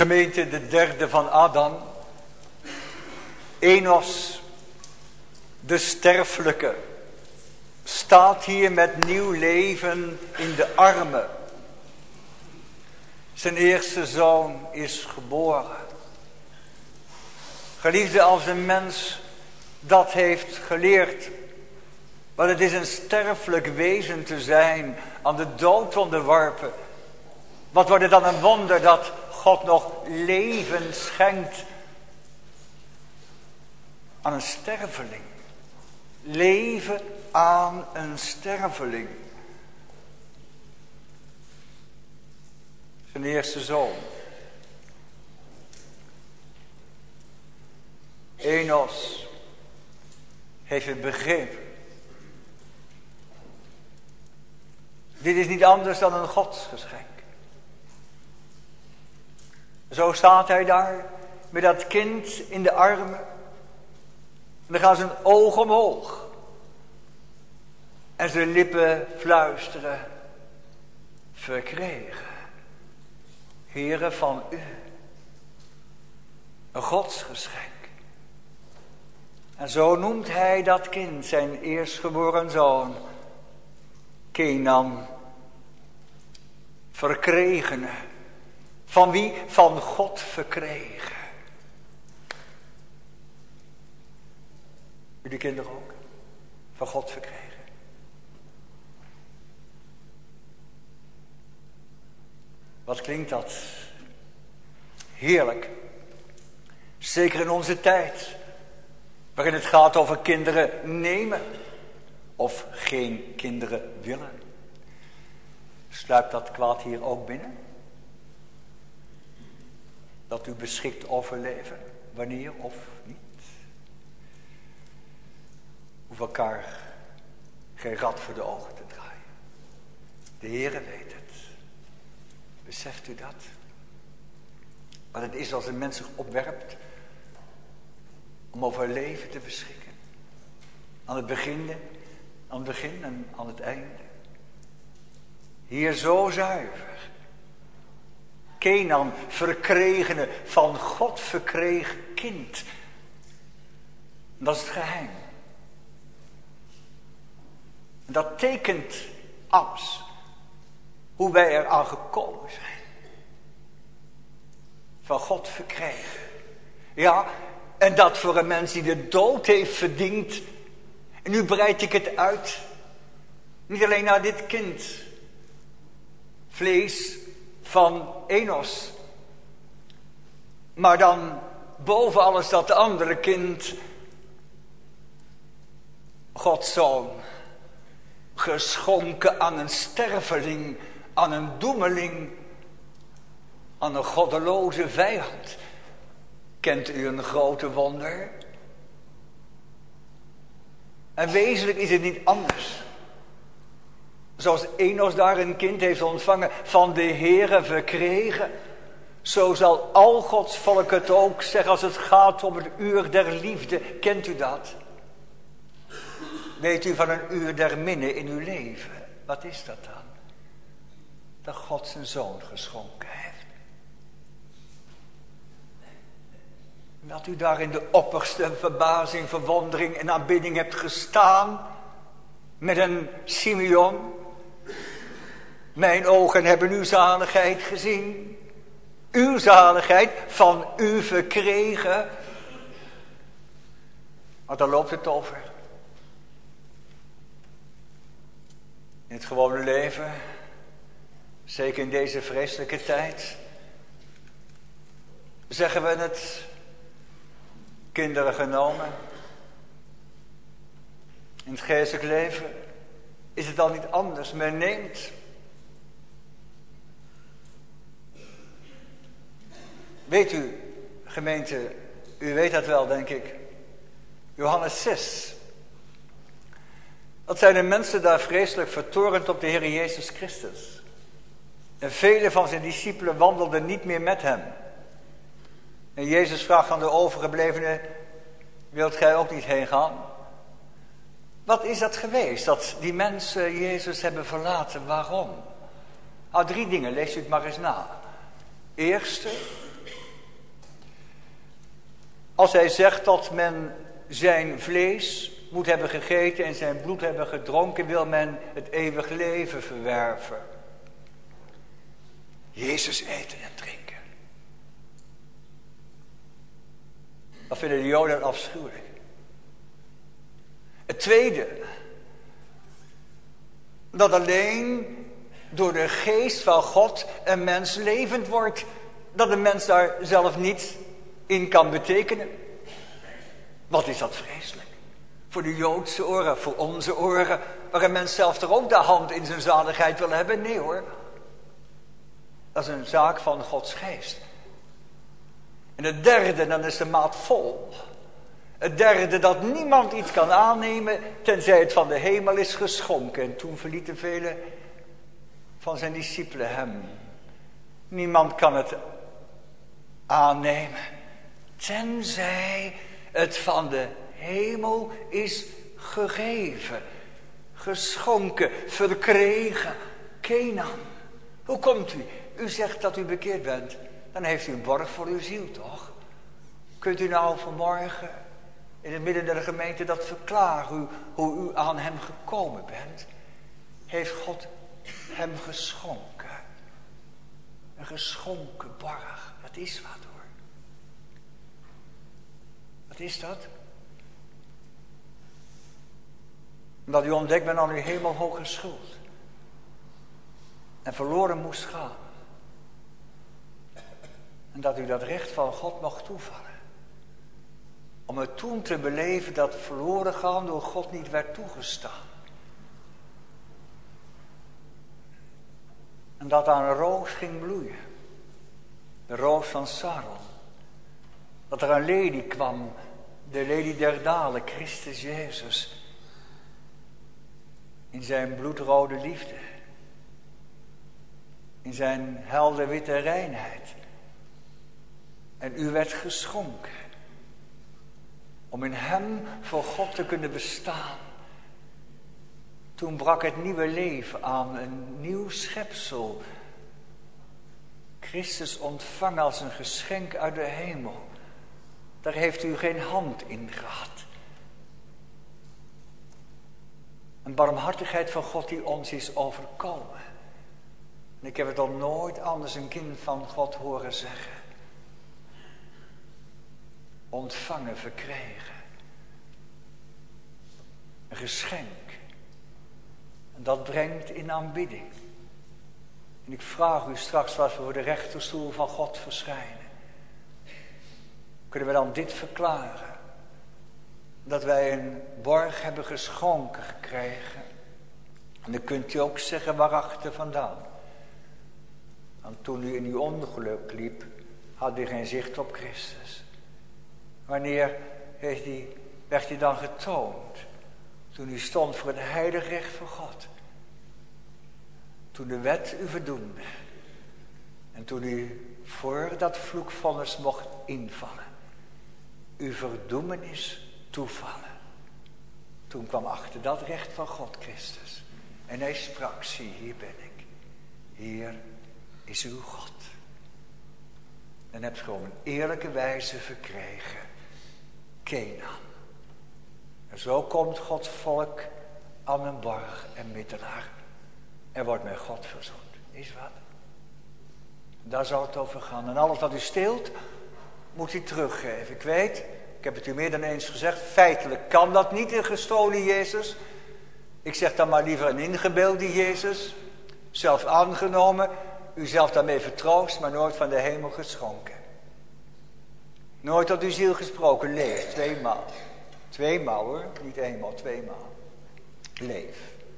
Gemeente, de derde van Adam. Enos, de sterfelijke, staat hier met nieuw leven in de armen. Zijn eerste zoon is geboren. Geliefde, als een mens dat heeft geleerd, wat het is een sterfelijk wezen te zijn, aan de dood onderworpen. Wat wordt het dan een wonder dat God nog leven schenkt aan een sterveling. Leven aan een sterveling. Zijn eerste zoon. Enos heeft het begrepen. Dit is niet anders dan een godsgeschenk. Zo staat hij daar met dat kind in de armen. En dan gaan zijn ogen omhoog. En zijn lippen fluisteren. Verkregen. Heere van u. Een godsgeschenk. En zo noemt hij dat kind, zijn eerstgeboren zoon. Kenan. Verkregene. Van wie? Van God verkregen. Jullie kinderen ook? Van God verkregen. Wat klinkt dat heerlijk. Zeker in onze tijd. Waarin het gaat over kinderen nemen. Of geen kinderen willen. Sluipt dat kwaad hier ook binnen? Dat u beschikt over leven. Wanneer of niet. Hoef elkaar geen rad voor de ogen te draaien. De Heere weet het. Beseft u dat? Wat het is als een mens zich opwerpt om over leven te beschikken. Aan het begin en aan het einde. Hier zo zuiver. Kenan, verkregene, van God verkregen kind. Dat is het geheim. Dat tekent alles. Hoe wij eraan gekomen zijn. Van God verkregen. Ja, en dat voor een mens die de dood heeft verdiend. En nu breid ik het uit. Niet alleen naar dit kind. Vlees van Enos. Maar dan boven alles dat andere kind. Gods zoon. Geschonken aan een sterveling. Aan een doemeling. Aan een goddeloze vijand. Kent u een grote wonder? En wezenlijk is het niet anders. Zoals Enos daar een kind heeft ontvangen, van de Heere verkregen. Zo zal al Gods volk het ook zeggen als het gaat om het uur der liefde. Kent u dat? Weet u van een uur der minne in uw leven? Wat is dat dan? Dat God zijn zoon geschonken heeft. Dat u daar in de opperste verbazing, verwondering en aanbidding hebt gestaan. Met een Simeon. Mijn ogen hebben uw zaligheid gezien. Uw zaligheid van u verkregen. Maar daar loopt het over. In het gewone leven. Zeker in deze vreselijke tijd. Zeggen we het. Kinderen genomen. In het geestelijk leven is het al niet anders. Men neemt. Weet u, gemeente, u weet dat wel, denk ik. Johannes 6. Dat zijn de mensen daar vreselijk vertorend op de Heer Jezus Christus. En vele van zijn discipelen wandelden niet meer met hem. En Jezus vraagt aan de overgeblevenen, wilt gij ook niet heen gaan? Wat is dat geweest, dat die mensen Jezus hebben verlaten? Waarom? 3 dingen, lees u het maar eens na. Eerste, Als hij zegt dat men zijn vlees moet hebben gegeten en zijn bloed hebben gedronken, wil men het eeuwig leven verwerven. Jezus eten en drinken. Dat vinden de Joden afschuwelijk. Het tweede, dat alleen door de geest van God een mens levend wordt, dat een mens daar zelf niet in kan betekenen. Wat is dat vreselijk. Voor de Joodse oren, voor onze oren, waar een mens zelf toch ook de hand in zijn zaligheid wil hebben. Nee hoor, dat is een zaak van Gods geest. En het derde, dan is de maat vol. Het derde, dat niemand iets kan aannemen, tenzij het van de hemel is geschonken. En toen verlieten velen van zijn discipelen hem. Niemand kan het aannemen, tenzij het van de hemel is gegeven, geschonken, verkregen. Kenan. Hoe komt u? U zegt dat u bekeerd bent. Dan heeft u een borg voor uw ziel, toch? Kunt u nou vanmorgen in het midden der gemeente dat verklaren, hoe u aan hem gekomen bent? Heeft God hem geschonken. Een geschonken borg. Dat is wat hoor. Wat is dat? Omdat u ontdekt bent aan uw hemelhoge schuld. En verloren moest gaan. En dat u dat recht van God mocht toevallen. Om het toen te beleven dat verloren gaan door God niet werd toegestaan. En dat aan een roos ging bloeien. De roos van Saron. Dat er een lady kwam. De lady der dalen, Christus Jezus. In zijn bloedrode liefde. In zijn helderwitte reinheid. En u werd geschonken. Om in hem voor God te kunnen bestaan. Toen brak het nieuwe leven aan. Een nieuw schepsel. Christus ontvangen als een geschenk uit de hemel. Daar heeft u geen hand in gehad. Een barmhartigheid van God die ons is overkomen. En ik heb het al nooit anders een kind van God horen zeggen. Ontvangen, verkregen. Een geschenk. En dat brengt in aanbidding. En ik vraag u straks als we voor de rechterstoel van God verschijnen. Kunnen we dan dit verklaren? Dat wij een borg hebben geschonken gekregen. En dan kunt u ook zeggen waarachter vandaan. Want toen u in uw ongeluk liep, had u geen zicht op Christus. Wanneer werd hij dan getoond? Toen u stond voor het heilig recht van God. Toen de wet u verdoemde. En toen u voor dat vloekvonnis mocht invallen. Uw verdoemenis toevallen. Toen kwam achter dat recht van God Christus. En hij sprak, zie hier ben ik. Hier is uw God. En hebt gewoon een eerlijke wijze verkregen. Kenan. En zo komt Gods volk aan een borg en middelaar. En wordt met God verzoend. Is wat? Daar zal het over gaan. En alles wat u steelt, moet u teruggeven. Ik weet, ik heb het u meer dan eens gezegd, feitelijk kan dat niet, een gestolen Jezus. Ik zeg dan maar liever een ingebeelde Jezus. Zelf aangenomen, u zelf daarmee vertroost, maar nooit van de hemel geschonken. Nooit tot uw ziel gesproken, leef, 2 maal. 2 maal hoor, niet eenmaal, 2 maal. Leef.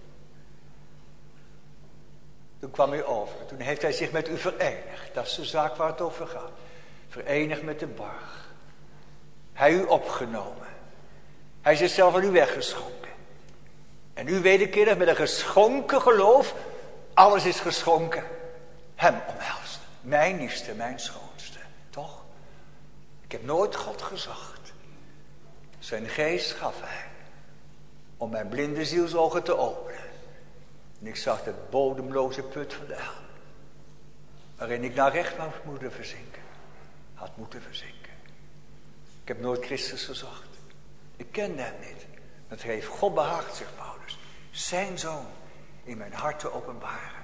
Toen kwam u over, toen heeft hij zich met u verenigd. Dat is de zaak waar het over gaat. Verenigd met de borg. Hij u opgenomen. Hij is zichzelf aan u weggeschonken. En u wederkerig met een geschonken geloof, alles is geschonken. Hem omhelst. Mijn liefste, mijn schoonste. Toch? Ik heb nooit God gezocht. Zijn geest gaf hij. Om mijn blinde zielsogen te openen. En ik zag de bodemloze put van de hel. Waarin ik naar recht had moeten verzinken. Ik heb nooit Christus gezocht. Ik kende hem niet. Het heeft God behaagd, zegt Paulus, zijn zoon in mijn hart te openbaren.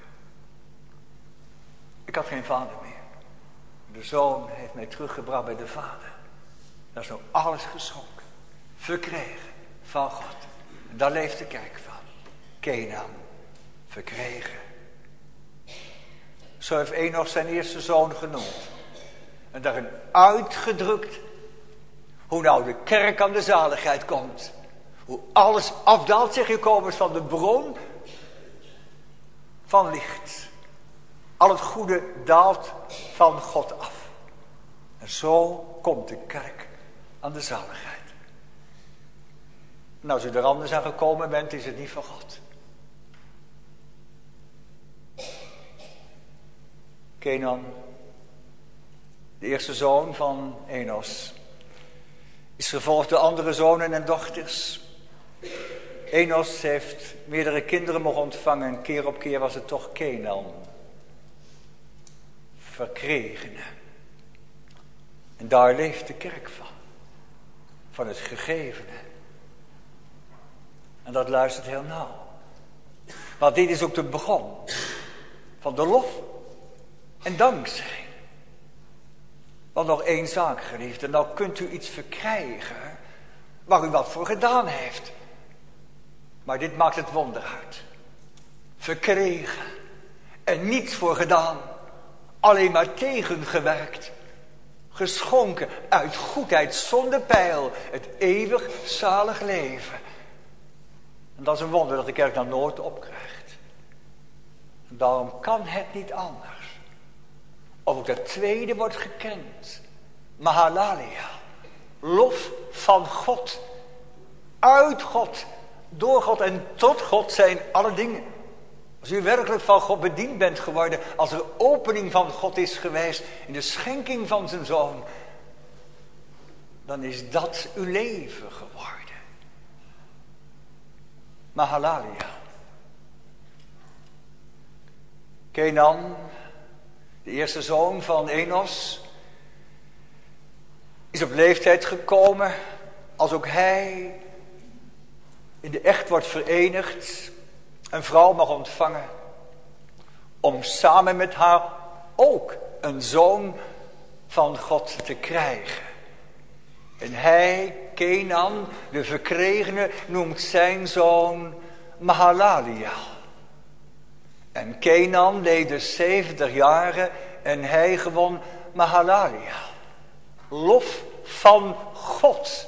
Ik had geen vader meer. De zoon heeft mij teruggebracht bij de vader. Dat is nou alles geschonken, verkregen van God. En daar leeft de kerk van. Kenan, verkregen. Zo heeft Enos zijn eerste zoon genoemd. En daarin uitgedrukt hoe nou de kerk aan de zaligheid komt. Hoe alles afdaalt, zeg je, komens van de bron van licht. Al het goede daalt van God af. En zo komt de kerk aan de zaligheid. Nou, als u er anders aan gekomen bent, is het niet van God. Kenan, de eerste zoon van Enos, is gevolgd door andere zonen en dochters. Enos heeft meerdere kinderen mogen ontvangen en keer op keer was het toch Kenan. Verkregene. En daar leeft de kerk van het gegevene. En dat luistert heel nauw. Want dit is ook de bron van de lof en dankzij. Want nog één zaak, geliefde, nou kunt u iets verkrijgen waar u wat voor gedaan heeft. Maar dit maakt het wonder uit. Verkregen en niets voor gedaan. Alleen maar tegengewerkt. Geschonken uit goedheid zonder peil. Het eeuwig zalig leven. En dat is een wonder dat de kerk dan nooit opkrijgt. En daarom kan het niet anders. Of ook dat tweede wordt gekend. Mahalalia. Lof van God. Uit God. Door God en tot God zijn alle dingen. Als u werkelijk van God bediend bent geworden. Als er opening van God is geweest. In de schenking van zijn zoon. Dan is dat uw leven geworden. Mahalalia. Kenan, de eerste zoon van Enos, is op leeftijd gekomen als ook hij in de echt wordt verenigd, een vrouw mag ontvangen, om samen met haar ook een zoon van God te krijgen. En hij, Kenan, de verkregene, noemt zijn zoon Mahalaliel. En Kenan leefde 70 jaren en hij gewon Mahalaliel. Lof van God.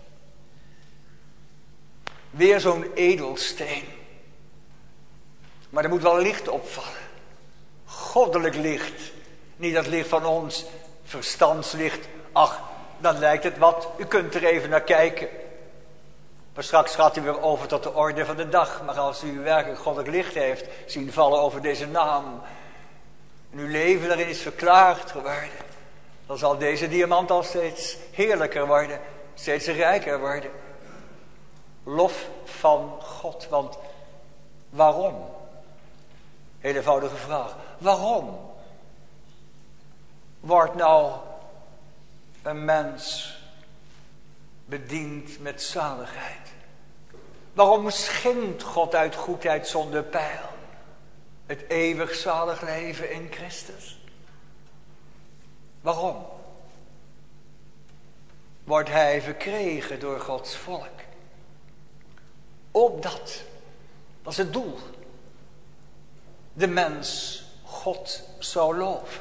Weer zo'n edelsteen. Maar er moet wel licht opvallen. Goddelijk licht. Niet dat licht van ons verstandslicht. Ach, dan lijkt het wat. U kunt er even naar kijken. Maar straks gaat u weer over tot de orde van de dag. Maar als u werkelijk goddelijk licht heeft zien vallen over deze naam. En uw leven daarin is verklaard geworden. Dan zal deze diamant al steeds heerlijker worden. Steeds rijker worden. Lof van God. Want waarom? Heel eenvoudige vraag. Waarom wordt nou een mens bediend met zaligheid? Waarom schenkt God uit goedheid zonder peil het eeuwig zalig leven in Christus? Waarom wordt hij verkregen door Gods volk? Opdat, dat is het doel, de mens God zou loven.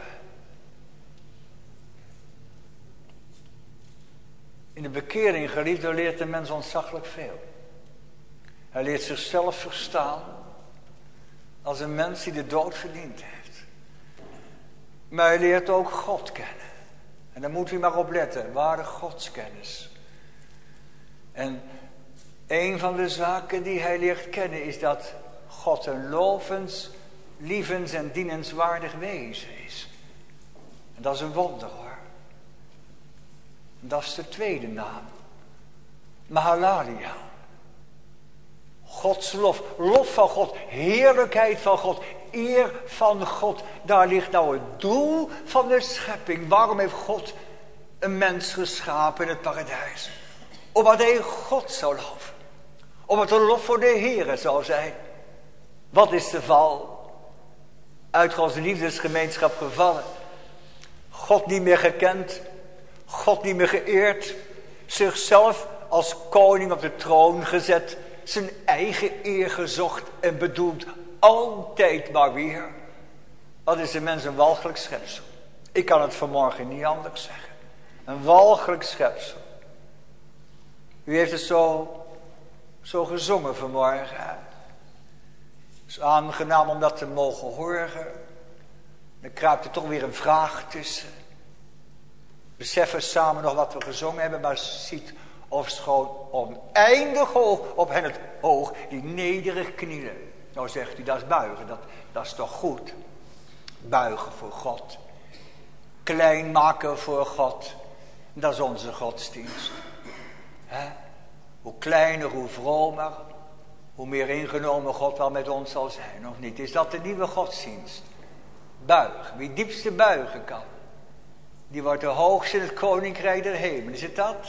In de bekering, geliefde, leert de mens ontzaglijk veel. Hij leert zichzelf verstaan als een mens die de dood verdiend heeft. Maar hij leert ook God kennen. En daar moet u maar op letten, ware godskennis. En een van de zaken die hij leert kennen is dat God een lovens, lievens en dienenswaardig wezen is. En dat is een wonder hoor. Dat is de tweede naam. Mahalalia. Gods lof. Lof van God. Heerlijkheid van God. Eer van God. Daar ligt nou het doel van de schepping. Waarom heeft God een mens geschapen in het paradijs. Opdat hij God zou loven. Opdat de lof voor de Heere zou zijn. Wat is de val? Uit Gods liefdesgemeenschap gevallen. God niet meer gekend. God niet meer geëerd. Zichzelf als koning op de troon gezet. Zijn eigen eer gezocht en bedoeld. Altijd maar weer. Wat is de mens een walgelijk schepsel. Ik kan het vanmorgen niet anders zeggen. Een walgelijk schepsel. U heeft het zo gezongen vanmorgen. Het is aangenaam om dat te mogen horen. Dan kruipt er toch weer een vraag tussen. Beseffen samen nog wat we gezongen hebben. Maar ziet ofschoon oneindig hoog op hen het oog. Die nederig knielen. Nou zegt u, dat is buigen. Dat is toch goed. Buigen voor God. Klein maken voor God. Dat is onze godsdienst. Hoe kleiner, hoe vromer. Hoe meer ingenomen God wel met ons zal zijn. Of niet? Is dat de nieuwe godsdienst? Buigen. Wie diepste buigen kan. Die wordt de hoogste in het koninkrijk der hemelen. Is het dat?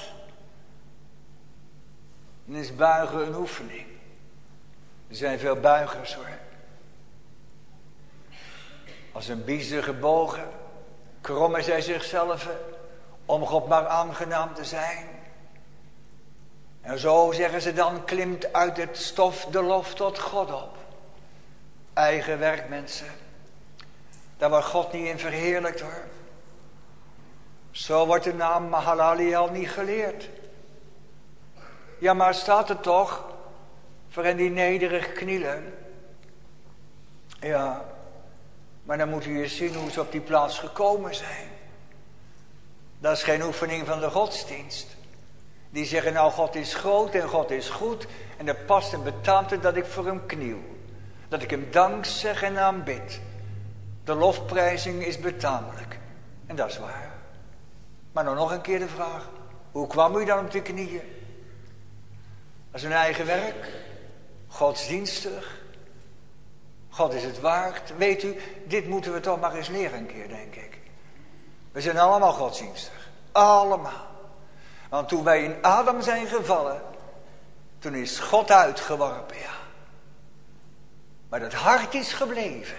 Dan is buigen een oefening. Er zijn veel buigers hoor. Als een biezer gebogen. Krommen zij zichzelf. Om God maar aangenaam te zijn. En zo zeggen ze dan, klimt uit het stof de lof tot God op. Eigen werk mensen. Daar wordt God niet in verheerlijkt hoor. Zo wordt de naam Mahalaliel niet geleerd. Ja, maar staat er toch voor hen die nederig knielen. Ja, maar dan moet u eens zien hoe ze op die plaats gekomen zijn. Dat is geen oefening van de godsdienst. Die zeggen nou God is groot en God is goed. En er past en betaamt het dat ik voor hem kniel. Dat ik hem dank zeg en aanbid. De lofprijzing is betamelijk. En dat is waar. Maar nou nog een keer de vraag. Hoe kwam u dan op de knieën? Dat is een eigen werk. Godsdienstig. God is het waard. Weet u, dit moeten we toch maar eens leren een keer, denk ik. We zijn allemaal godsdienstig. Allemaal. Want toen wij in Adam zijn gevallen, toen is God uitgeworpen, ja. Maar dat hart is gebleven.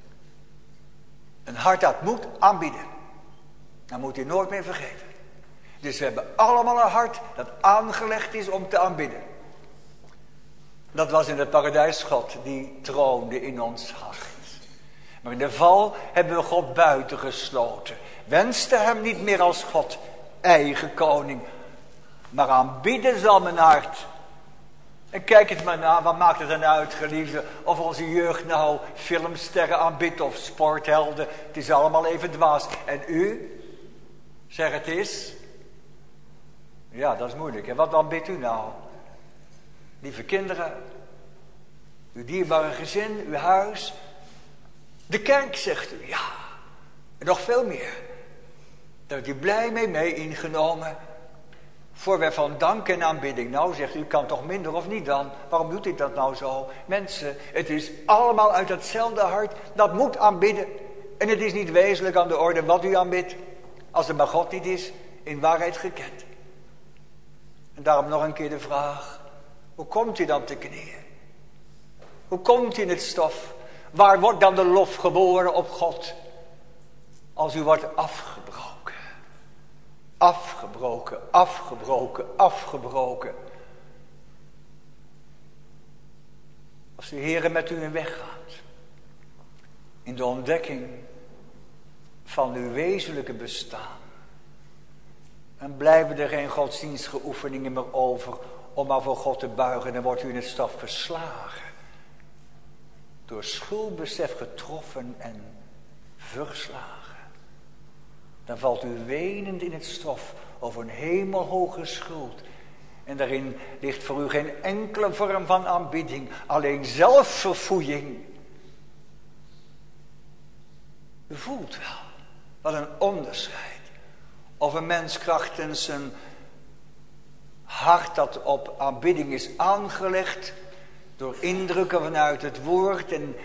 Een hart dat moet aanbieden. Dat moet u nooit meer vergeten. Dus we hebben allemaal een hart dat aangelegd is om te aanbidden. Dat was in het paradijs God die troonde in ons hart. Maar in de val hebben we God buiten gesloten. Wenste hem niet meer als God, eigen koning. Maar aanbidden zal mijn hart. En kijk het maar na, wat maakt het dan uit, geliefde, of onze jeugd nou filmsterren aanbidt of sporthelden. Het is allemaal even dwaas. En u? Zeg het eens. Ja, dat is moeilijk. En wat aanbidt u nou? Lieve kinderen, uw dierbare gezin, uw huis. De kerk, zegt u, ja. En nog veel meer. Daar hebt u blij mee ingenomen. Voorwerp van dank en aanbidding. Nou, zegt u, kan toch minder of niet dan? Waarom doet u dat nou zo? Mensen, het is allemaal uit hetzelfde hart. Dat moet aanbidden. En het is niet wezenlijk aan de orde wat u aanbidt. Als het maar God niet is, in waarheid gekend. En daarom nog een keer de vraag. Hoe komt u dan te knieën? Hoe komt u in het stof? Waar wordt dan de lof geboren op God? Als u wordt afgebroken. Afgebroken, afgebroken, afgebroken. Als de Heere met u in weg gaat. In de ontdekking van uw wezenlijke bestaan. Dan blijven er geen godsdienstige oefeningen meer over om maar voor God te buigen. Dan wordt u in het stof verslagen. Door schuldbesef getroffen en verslagen. Dan valt u wenend in het stof over een hemelhoge schuld. En daarin ligt voor u geen enkele vorm van aanbidding. Alleen zelfverfoeiing. U voelt wel. Wat een onderscheid. Of een mens krachtens zijn hart dat op aanbidding is aangelegd. Door indrukken vanuit het woord en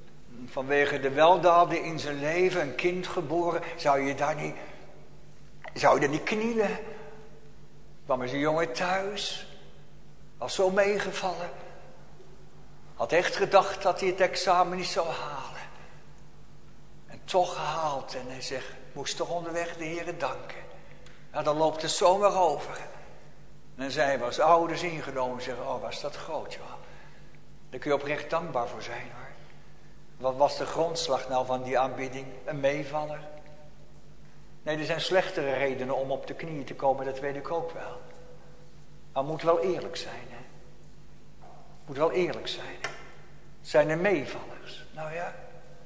vanwege de weldaden in zijn leven, een kind geboren. Zou je daar niet Zou je er niet knielen? Kwam eens een jongen thuis. Was zo meegevallen. Had echt gedacht dat hij het examen niet zou halen. En toch gehaald. En hij zegt, moest toch onderweg de Heere danken. Ja, dan loopt het zomaar over. En zij was ouders ingenomen. Zeggen, oh, was dat groot, joh. Daar kun je oprecht dankbaar voor zijn, hoor. Wat was de grondslag nou van die aanbidding? Een meevaller? Nee, er zijn slechtere redenen om op de knieën te komen, dat weet ik ook wel. Maar het moet wel eerlijk zijn, hè. Het moet wel eerlijk zijn. Zijn er meevallers? Nou ja.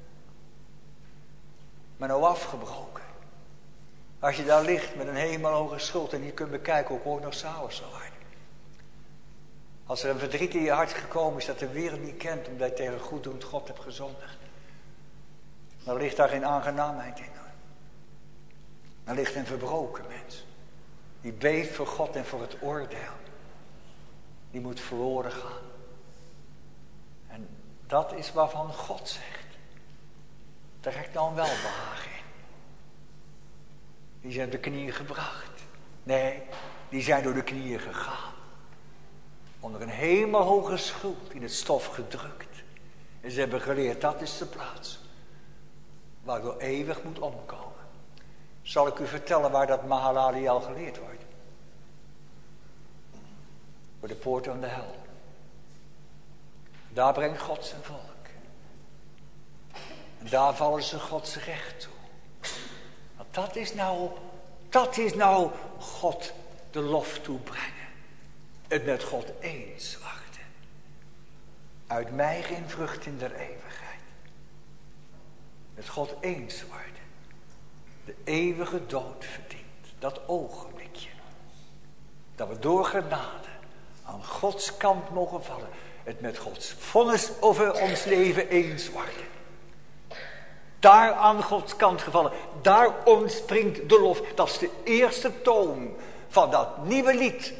Maar nou afgebroken. Als je daar ligt met een hemelhoge schuld en niet kunt bekijken, hoe hoort nog s'avonds zo hard. Als er een verdriet in je hart gekomen is dat de wereld niet kent, omdat je tegen goeddoend God hebt gezondigd. Dan ligt daar geen aangenaamheid in, hoor. Dan ligt een verbroken mens. Die beeft voor God en voor het oordeel. Die moet verloren gaan. En dat is waarvan God zegt. Daar heb ik nou een welbehagen in. Die zijn op de knieën gebracht. Nee, die zijn door de knieën gegaan. Onder een hemelhoge schuld in het stof gedrukt. En ze hebben geleerd, dat is de plaats waar ik door eeuwig moet omkomen. Zal ik u vertellen waar dat Mahalaliel geleerd wordt? Voor de poorten van de hel. Daar brengt God zijn volk. En daar vallen ze Gods recht toe. Want dat is nou God de lof toebrengen. Het met God eens wachten. Uit mij geen vrucht in der eeuwigheid. Met God eens worden. De eeuwige dood verdient. Dat ogenblikje. Dat we door genade aan Gods kant mogen vallen. Het met Gods vonnis over ons leven eens worden. Daar aan Gods kant gevallen. Daar ontspringt de lof. Dat is de eerste toon van dat nieuwe lied.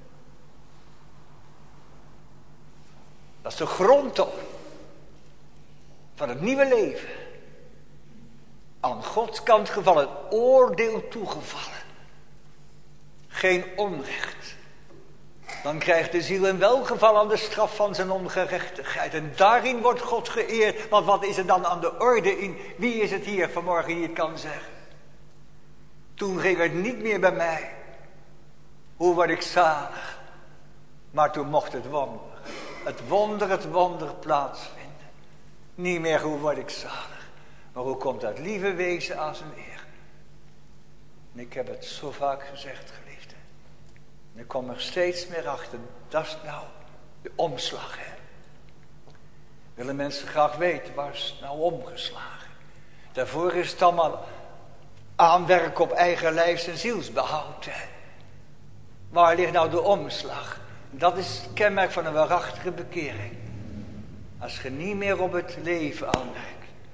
Dat is de grondtoon van het nieuwe leven. Aan Gods kant gevallen, het oordeel toegevallen. Geen onrecht. Dan krijgt de ziel een welgeval aan de straf van zijn ongerechtigheid. En daarin wordt God geëerd. Want wat is er dan aan de orde in? Wie is het hier vanmorgen die het kan zeggen? Toen ging het niet meer bij mij. Hoe word ik zalig? Maar toen mocht het wonder plaatsvinden. Niet meer hoe word ik zalig. Maar hoe komt dat lieve wezen aan zijn eer? En ik heb het zo vaak gezegd, geliefde. En ik kom er steeds meer achter. Dat is nou de omslag, hè. Willen mensen graag weten, waar is het nou omgeslagen? Daarvoor is het allemaal aanwerken op eigen lijfs en zielsbehoud, hè. Waar ligt nou de omslag? Dat is het kenmerk van een waarachtige bekering. Als je niet meer op het leven aanmerkt.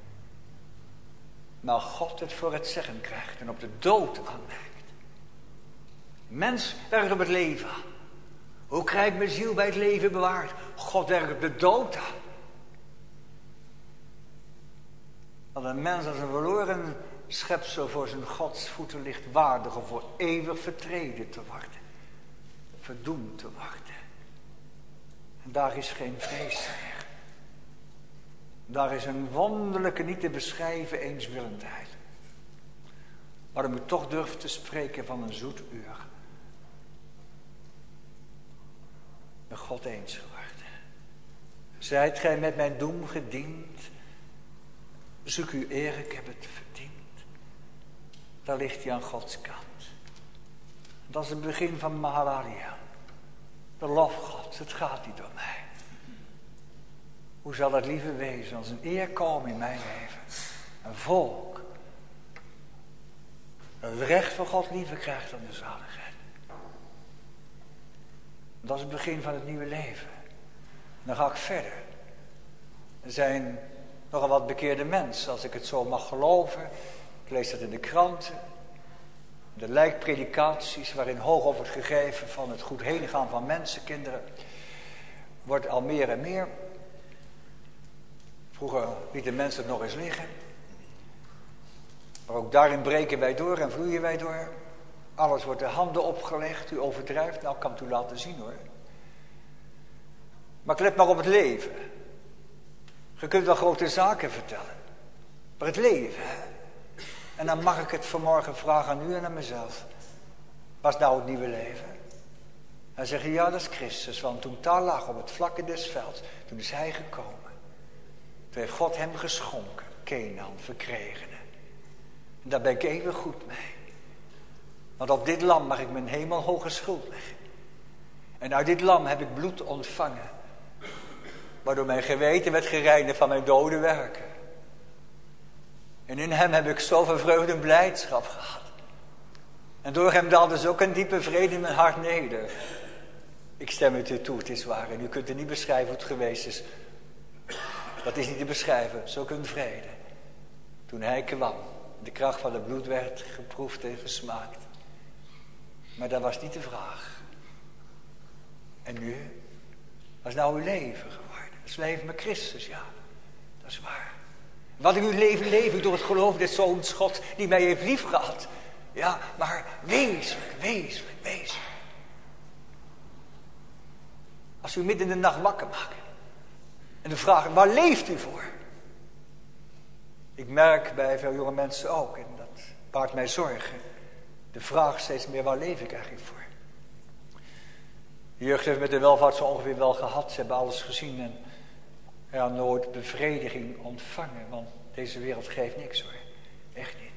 Maar God het voor het zeggen krijgt en op de dood aanmerkt. Mens werkt op het leven aan. Hoe krijg ik mijn ziel bij het leven bewaard? God werkt op de dood aan. Want een mens als een verloren schepsel voor zijn Gods voeten ligt waardig om voor eeuwig vertreden te worden. Verdoemd te worden. En daar is geen vrees meer. Daar is een wonderlijke, niet te beschrijven eenswillendheid. Waarom ik toch durf te spreken van een zoet uur. Met God eens geworden. Zijt gij met mijn doem gediend. Zoek u eer, ik heb het verdiend. Daar ligt hij aan Gods kant. Dat is het begin van Mahalaliel. De lof Gods, het gaat niet door mij. Hoe zal het lieve wezen als een eer komen in mijn leven? Een volk. Dat het recht van God liever krijgt dan de zaligheid. Dat is het begin van het nieuwe leven. Dan ga ik verder. Er zijn nogal wat bekeerde mensen, als ik het zo mag geloven. Ik lees dat in de kranten. De lijkpredikaties waarin hoog op wordt gegeven van het goed heen gaan van mensenkinderen. Wordt al meer en meer. Vroeger lieten mensen het nog eens liggen. Maar ook daarin breken wij door en vloeien wij door. Alles wordt de handen opgelegd. U overdrijft. Nou, ik kan het u laten zien hoor. Maar let maar op het leven. Je kunt wel grote zaken vertellen. Maar het leven, hè? En dan mag ik het vanmorgen vragen aan u en aan mezelf. Wat is nou het nieuwe leven? Dan zeg je, ja, dat is Christus. Want toen daar lag op het vlakke des velds, toen is hij gekomen. Toen heeft God hem geschonken, Kenaan, verkregen. En daar ben ik even goed mee. Want op dit lam mag ik mijn hemelhoge schuld leggen. En uit dit lam heb ik bloed ontvangen. Waardoor mijn geweten werd gereinigd van mijn dode werken. En in hem heb ik zoveel vreugde en blijdschap gehad. En door hem daalde dus ook een diepe vrede in mijn hart neder. Ik stem het u toe, het is waar. En u kunt het niet beschrijven hoe het geweest is. Dat is niet te beschrijven, zulk een vrede. Toen hij kwam, de kracht van het bloed werd geproefd en gesmaakt. Maar dat was niet de vraag. En nu? Wat is nou uw leven geworden? Dat is leven met Christus, ja. Dat is waar. Wat in uw leven leef ik door het geloof des Zoons God die mij heeft lief gehad. Ja, maar wezenlijk. Als u midden in de nacht wakker maakt. En dan vraag ik, waar leeft u voor? Ik merk bij veel jonge mensen ook, en dat baart mij zorgen. De vraag steeds meer, waar leef ik eigenlijk voor? De jeugd heeft met de welvaart zo ongeveer wel gehad. Ze hebben alles gezien en ja, nooit bevrediging ontvangen. Want deze wereld geeft niks hoor. Echt niet.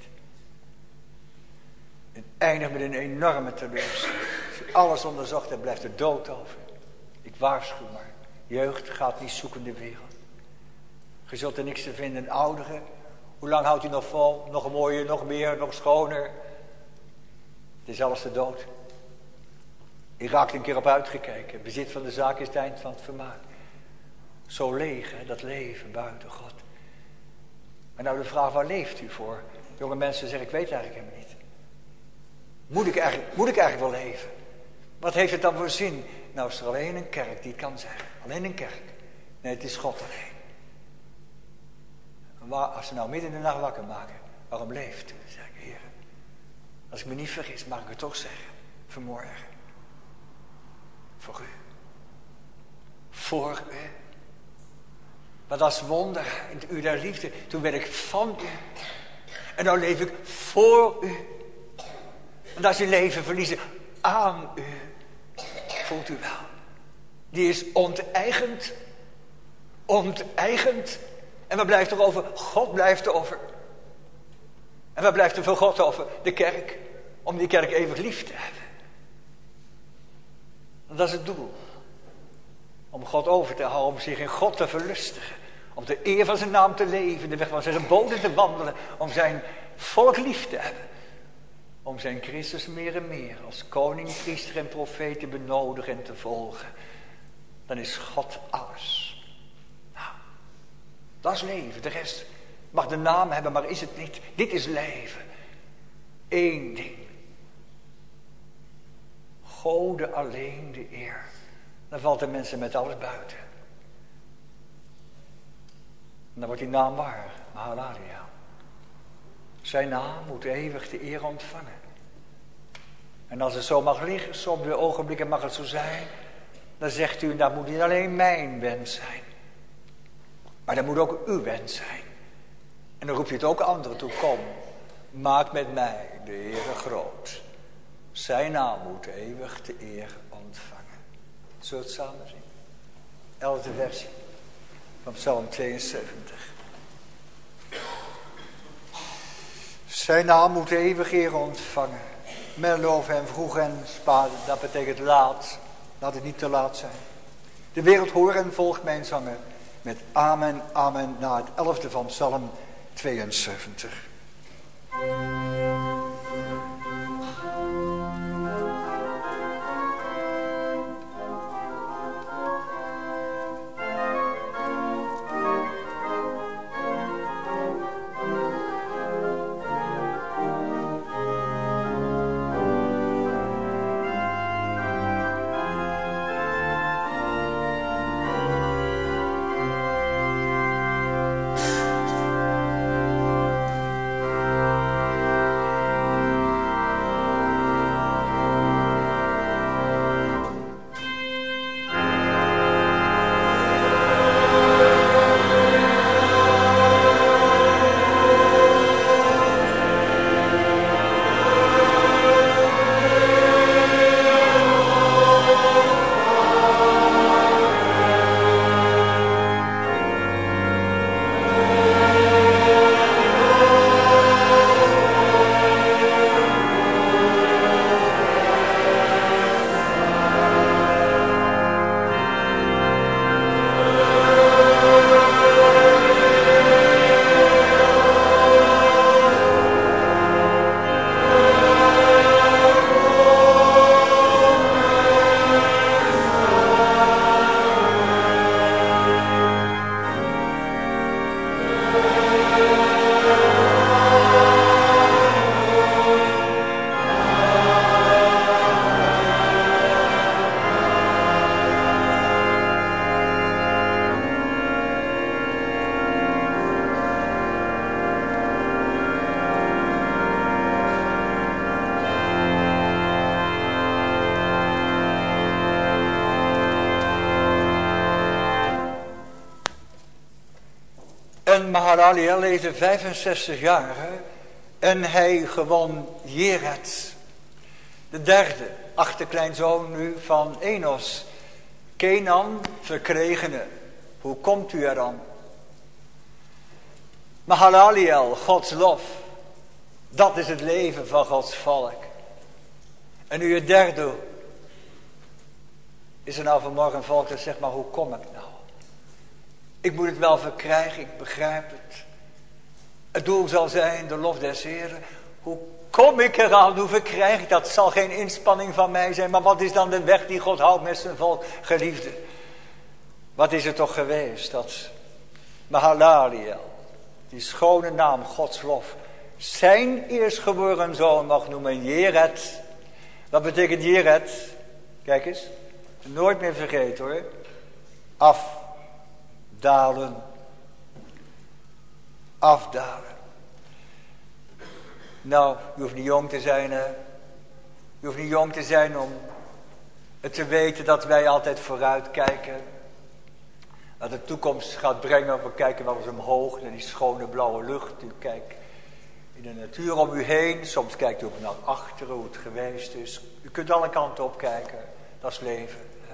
Het eindigt met een enorme teleurstelling. Als je alles onderzocht hebt, blijft er dood over. Ik waarschuw maar. Jeugd gaat niet zoeken in de wereld. Je zult er niks te vinden. Ouderen. Hoe lang houdt u nog vol? Nog mooier, nog meer, nog schoner. Het is alles de dood. Ik raakte een keer op uitgekeken. Bezit van de zaak is het eind van het vermaak. Zo leeg, hè, dat leven buiten God. Maar nou de vraag, waar leeft u voor? Jonge mensen zeggen, ik weet het eigenlijk helemaal niet. Moet ik eigenlijk wel leven? Wat heeft het dan voor zin? Nou is er alleen een kerk die het kan zeggen. Alleen een kerk. Nee, het is God alleen. Als ze nou midden in de nacht wakker maken, waarom leeft u? Dan zeg ik, Heer, als ik me niet vergis, mag ik het toch zeggen. Vanmorgen. Voor u. Voor u. Maar dat is wonder in het uur der liefde. Toen werd ik van u. En nou leef ik voor u. En als je leven verliezen aan u. Voelt u wel. Die is onteigend. Onteigend. En wat blijft er over? God blijft er over. En wat blijft er voor God over? De kerk. Om die kerk eeuwig lief te hebben. En dat is het doel. Om God over te houden. Om zich in God te verlustigen. Om de eer van zijn naam te leven. De weg van zijn geboden te wandelen. Om zijn volk lief te hebben. Om zijn Christus meer en meer als koning, priester en profeet te benodigen en te volgen. Dan is God alles. Nou, dat is leven. De rest mag de naam hebben, maar is het niet. Dit is leven. Eén ding. Gode alleen de eer. Dan valt de mensen met alles buiten. En dan wordt die naam waar. Mahalaria. Zijn naam moet eeuwig de eer ontvangen. En als het zo mag liggen, soms bij ogenblikken mag het zo zijn. Dan zegt u, dat moet niet alleen mijn wens zijn. Maar dat moet ook uw wens zijn. En dan roep je het ook anderen toe. Kom, maak met mij de Heere groot. Zijn naam moet eeuwig de eer ontvangen. Zullen we het samen zien? 11e versie van Psalm 72. Zijn naam moet eeuwig eer ontvangen. Men loof hem vroeg en spade, dat betekent laat. Laat het niet te laat zijn. De wereld hoort en volgt mijn zangen. Met amen, amen, na het 11e van Psalm 72. Mahalaleel leefde 65 jaar en hij gewon Jered. De derde achterkleinzoon nu van Enos. Kenan verkregene. Hoe komt u er dan? Mahalaleel, Gods lof. Dat is het leven van Gods volk. En nu het derde. Is er nou vanmorgen een volk dat zegt, maar hoe kom ik nou? Ik moet het wel verkrijgen, ik begrijp het. Het doel zal zijn de lof des Heren. Hoe kom ik eraan? Hoe verkrijg ik dat? Het zal geen inspanning van mij zijn. Maar wat is dan de weg die God houdt met zijn volk? Geliefde. Wat is het toch geweest dat Mahalaleel, die schone naam Gods lof, zijn eerstgeboren zoon mag noemen Jered. Wat betekent Jered? Kijk eens. Nooit meer vergeten hoor. Afdalen. Afdalen. Nou, je hoeft niet jong te zijn, hè. Je hoeft niet jong te zijn om het te weten dat wij altijd vooruit kijken. Dat de toekomst gaat brengen. We kijken wel eens omhoog naar die schone blauwe lucht. U kijkt in de natuur om u heen. Soms kijkt u ook naar achteren hoe het geweest is. U kunt alle kanten op kijken. Dat is leven. Hè?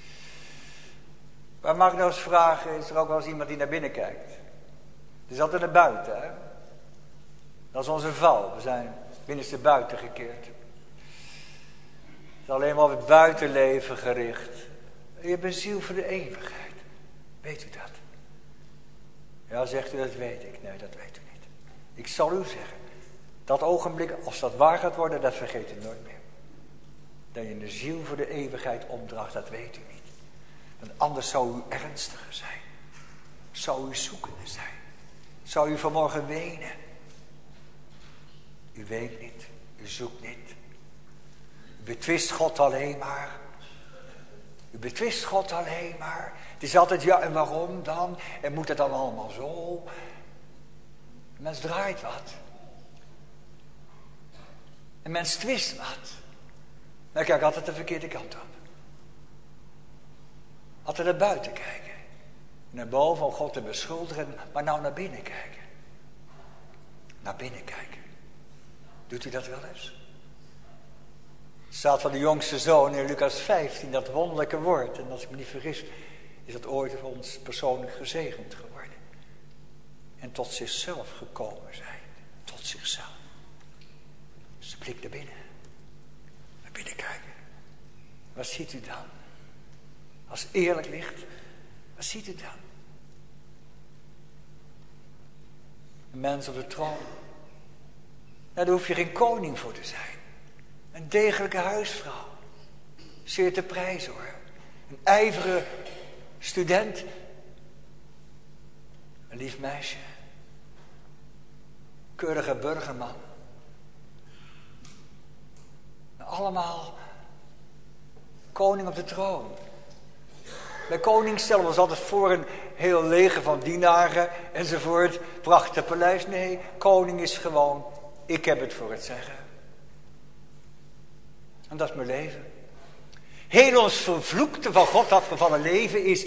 Maar mag ik nou eens vragen, is er ook wel eens iemand die naar binnen kijkt? Het is altijd naar buiten, hè? Dat is onze val. We zijn binnenste buiten gekeerd. Het is alleen maar op het buitenleven gericht. Je hebt een ziel voor de eeuwigheid. Weet u dat? Ja, zegt u, dat weet ik. Nee, dat weet u niet. Ik zal u zeggen. Dat ogenblik, als dat waar gaat worden, dat vergeet u nooit meer. Dat je een ziel voor de eeuwigheid omdraagt, dat weet u niet. Want anders zou u ernstiger zijn. Zou u zoekende zijn. Zou u vanmorgen wenen. U weet niet. U zoekt niet. U betwist God alleen maar. U betwist God alleen maar. Het is altijd ja en waarom dan? En moet het dan allemaal zo? Een mens draait wat. Een mens twist wat. Dan kijk altijd de verkeerde kant op. Altijd naar buiten kijken. Naar boven om God te beschuldigen. Maar nou naar binnen kijken. Naar binnen kijken. Doet u dat wel eens? Het staat van de jongste zoon in Lucas 15. Dat wonderlijke woord. En als ik me niet vergis. Is dat ooit voor ons persoonlijk gezegend geworden. En tot zichzelf gekomen zijn. Tot zichzelf. Dus de blik naar binnen. Naar binnen kijken. Wat ziet u dan? Als eerlijk licht. Wat ziet u dan? Een mens op de troon. Nou, daar hoef je geen koning voor te zijn. Een degelijke huisvrouw. Zeer te prijzen hoor. Een ijverige student. Een lief meisje. Keurige burgerman. Allemaal koning op de troon. Bij koning stellen we ons altijd voor een heel leger van dienaren enzovoort. Prachtig paleis. Nee, koning is gewoon, ik heb het voor het zeggen. En dat is mijn leven. Heel ons vervloekte van God afgevallen leven is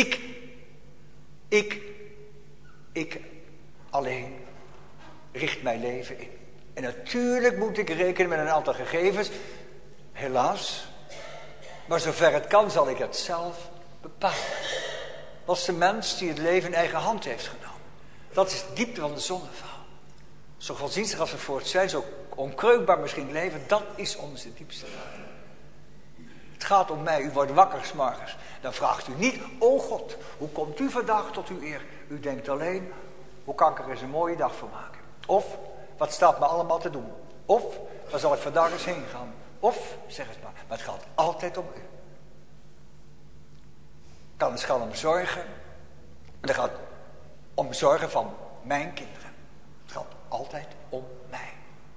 ik alleen richt mijn leven in. En natuurlijk moet ik rekenen met een aantal gegevens. Helaas. Maar zover het kan zal ik het zelf bepalen. Dat is de mens die het leven in eigen hand heeft genomen. Dat is de diepte van de zondeval. Zo godsdienstig als we voor het zijn, zo onkreukbaar misschien leven, dat is onze diepste waarde. Het gaat om mij, u wordt wakker 's morgens. Dan vraagt u niet, o God, hoe komt u vandaag tot uw eer? U denkt alleen, hoe kan ik er eens een mooie dag van maken? Of, wat staat me allemaal te doen? Of, waar zal ik vandaag eens heen gaan? Of, zeg het maar het gaat altijd om u. Het gaat om zorgen. En het gaat om zorgen van mijn kinderen. Het gaat altijd om mij.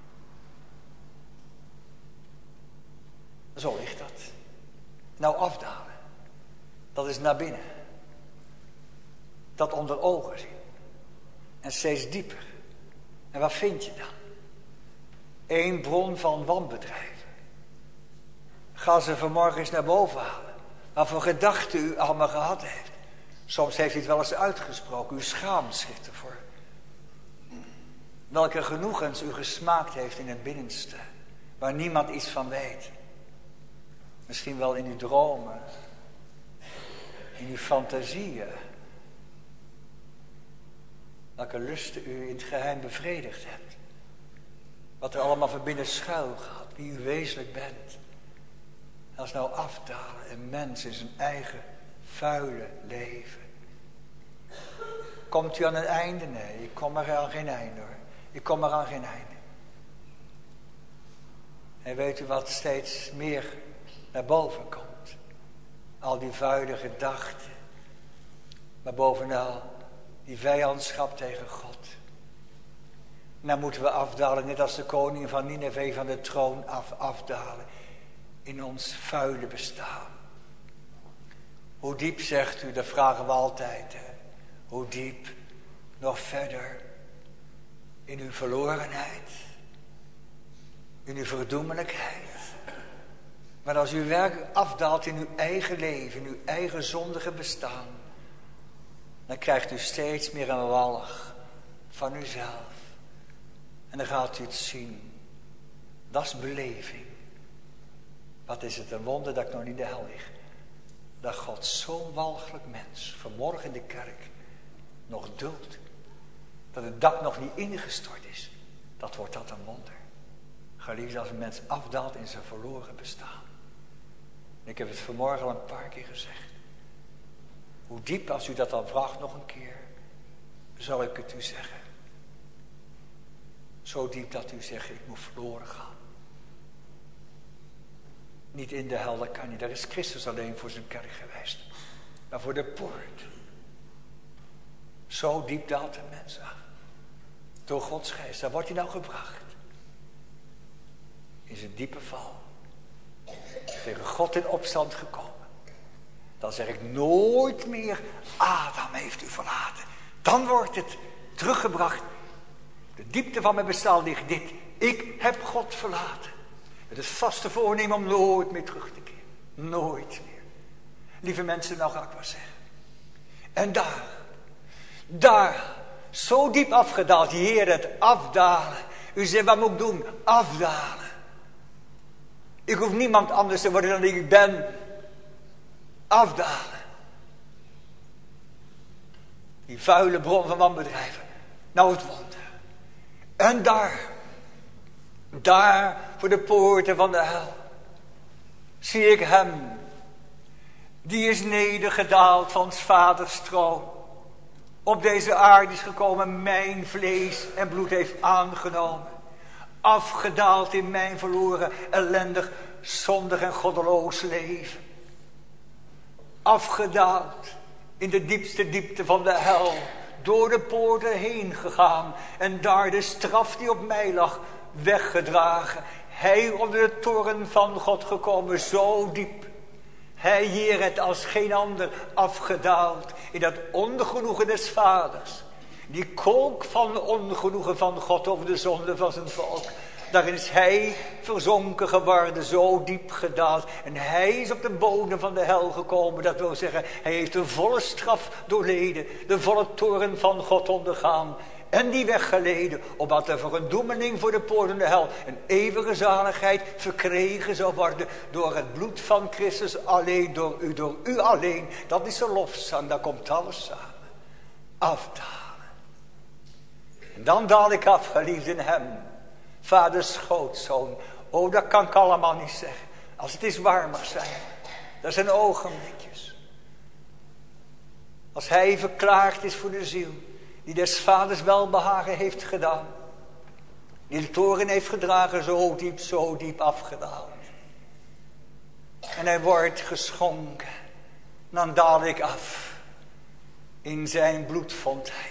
Zo ligt dat. Nou afdalen. Dat is naar binnen. Dat onder ogen zien. En steeds dieper. En wat vind je dan? Eén bron van wanbedrijven. Ga ze vanmorgen eens naar boven halen. Wat voor gedachten u allemaal gehad heeft. Soms heeft u het wel eens uitgesproken. U schaamt zich ervoor. Welke genoegens u gesmaakt heeft in het binnenste. Waar niemand iets van weet. Misschien wel in uw dromen. In uw fantasieën. Welke lusten u in het geheim bevredigd hebt. Wat er allemaal van binnen schuil gaat. Wie u wezenlijk bent. Als nou afdalen. Een mens in zijn eigen vuile leven. Komt u aan een einde? Nee, ik kom er aan geen einde hoor. Ik kom er aan geen einde. En weet u wat steeds meer naar boven komt? Al die vuile gedachten. Maar bovenal die vijandschap tegen God. Nou moeten we afdalen, net als de koning van Nineve van de troon afdalen. In ons vuile bestaan. Hoe diep zegt u, dat vragen we altijd. Hè? Hoe diep, nog verder. In uw verlorenheid. In uw verdoemelijkheid. Maar als u werkelijk afdaalt in uw eigen leven, in uw eigen zondige bestaan. Dan krijgt u steeds meer een walg van uzelf. En dan gaat u het zien. Dat is beleving. Wat is het een wonder dat ik nog niet in de hel lig. Dat God zo'n walgelijk mens vanmorgen in de kerk nog duldt. Dat het dak nog niet ingestort is. Dat wordt dat een wonder. Geliefd, als een mens afdaalt in zijn verloren bestaan. Ik heb het vanmorgen al een paar keer gezegd. Hoe diep, als u dat dan vraagt nog een keer, zal ik het u zeggen. Zo diep dat u zegt, ik moet verloren gaan. Niet in de hel, dat kan niet. Daar is Christus alleen voor zijn kerk geweest. Maar voor de poort. Zo diep daalt een mens af. Door Gods geest. Daar wordt hij nou gebracht. In zijn diepe val. Tegen God in opstand gekomen. Dan zeg ik nooit meer, Adam heeft u verlaten. Dan wordt het teruggebracht. De diepte van mijn bestaan ligt dit. Ik heb God verlaten. Het is vaste voornemen om nooit meer terug te keren. Nooit meer. Lieve mensen, nou ga ik wat zeggen. En daar, zo diep afgedaald, Heer, het afdalen. U zegt, wat moet ik doen? Afdalen. Ik hoef niemand anders te worden dan ik ben. Afdalen. Die vuile bron van wanbedrijven. Nou het wonder. En daar voor de poorten van de hel, zie ik hem. Die is nedergedaald van 's vaders troon. Op deze aarde is gekomen, mijn vlees en bloed heeft aangenomen. Afgedaald in mijn verloren, ellendig, zondig en goddeloos leven. Afgedaald in de diepste diepte van de hel. Door de poorten heen gegaan. En daar de straf die op mij lag, weggedragen. Hij onder de toorn van God gekomen, zo diep. Hij hier het als geen ander afgedaald in dat ongenoegen des vaders. Die kolk van ongenoegen van God over de zonde van zijn volk. Daarin is hij verzonken geworden, zo diep gedaald. En hij is op de bodem van de hel gekomen. Dat wil zeggen, hij heeft de volle straf doorleden. De volle toorn van God ondergaan. En die weggeleden, opdat er voor een doemeling voor de poorten de hel een eeuwige zaligheid verkregen zou worden door het bloed van Christus alleen, door u alleen. Dat is de lofzang, daar komt alles samen. Afdalen. En dan daal ik af, geliefd in hem. Vader schootzoon. Oh, dat kan ik allemaal niet zeggen. Als het is waar mag zijn. Dat zijn ogenblikjes. Als hij verklaard is voor de ziel. Die des vaders welbehagen heeft gedaan. Die de toren heeft gedragen, zo diep afgedaald. En hij wordt geschonken. Dan daal ik af. In zijn bloedfontein.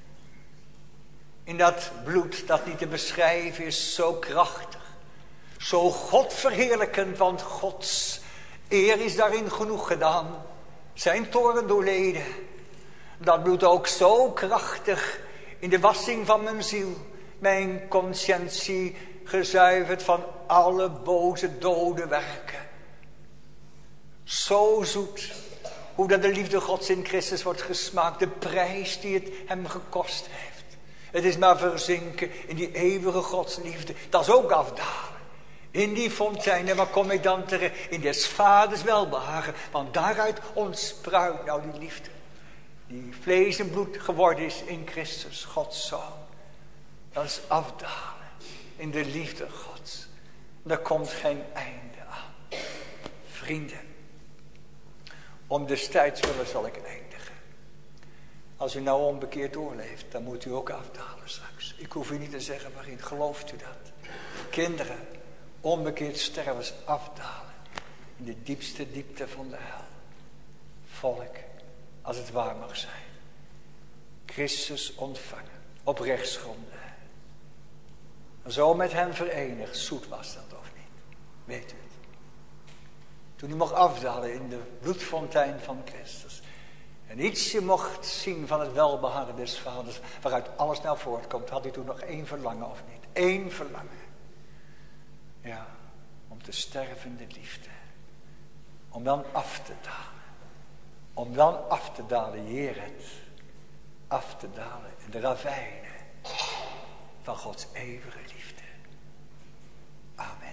In dat bloed dat niet te beschrijven is, zo krachtig. Zo godverheerlijkend, want Gods eer is daarin genoeg gedaan. Zijn toren doorleden. Dat bloed ook zo krachtig in de wassing van mijn ziel. Mijn conscientie gezuiverd van alle boze dode werken. Zo zoet Hoe dat de liefde Gods in Christus wordt gesmaakt. De prijs die het hem gekost heeft. Het is maar verzinken in die eeuwige Godsliefde. Dat is ook afdalen. In die fontein. En waar kom ik dan terecht? In des vaders welbehagen. Want daaruit ontspruit nou die liefde. Die vlees en bloed geworden is in Christus. Gods Zoon. Dat is afdalen. In de liefde Gods. Daar komt geen einde aan. Vrienden. Om des tijds willen zal ik eindigen. Als u nou onbekeerd doorleeft, dan moet u ook afdalen straks. Ik hoef u niet te zeggen waarin. Gelooft u dat? Kinderen, onbekeerd stervens afdalen. In de diepste diepte van de hel. Volk, als het waar mag zijn. Christus ontvangen. Op rechtsgronden. Zo met hem verenigd. Zoet was dat of niet? Weet u het? Toen hij mocht afdalen in de bloedfontein van Christus. En ietsje mocht zien van het welbehagen des vaders. Waaruit alles nou voortkomt. Had hij toen nog één verlangen of niet? Eén verlangen. Ja, om te sterven in de liefde. Om dan af te dalen. Om dan af te dalen, Jeret. Af te dalen in de ravijnen. Van Gods eeuwige liefde. Amen.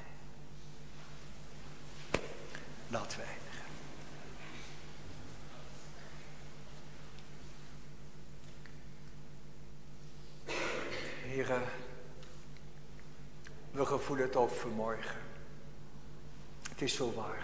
Laten we eindigen. Heren, we gevoelen het ook vanmorgen. Het is zo waar.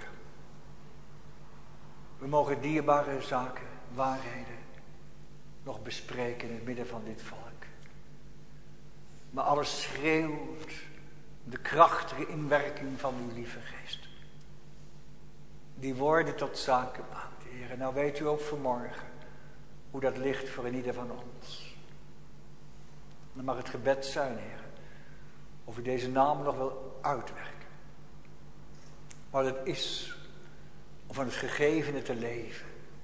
We mogen dierbare zaken, waarheden, nog bespreken in het midden van dit volk. Maar alles schreeuwt de krachtige inwerking van uw lieve geest. Die woorden tot zaken maakt, Heer. En nou weet u ook vanmorgen hoe dat ligt voor ieder van ons. Dan mag het gebed zijn, Heer. Of u deze naam nog wil uitwerken. Wat het is om van het gegevene te leven.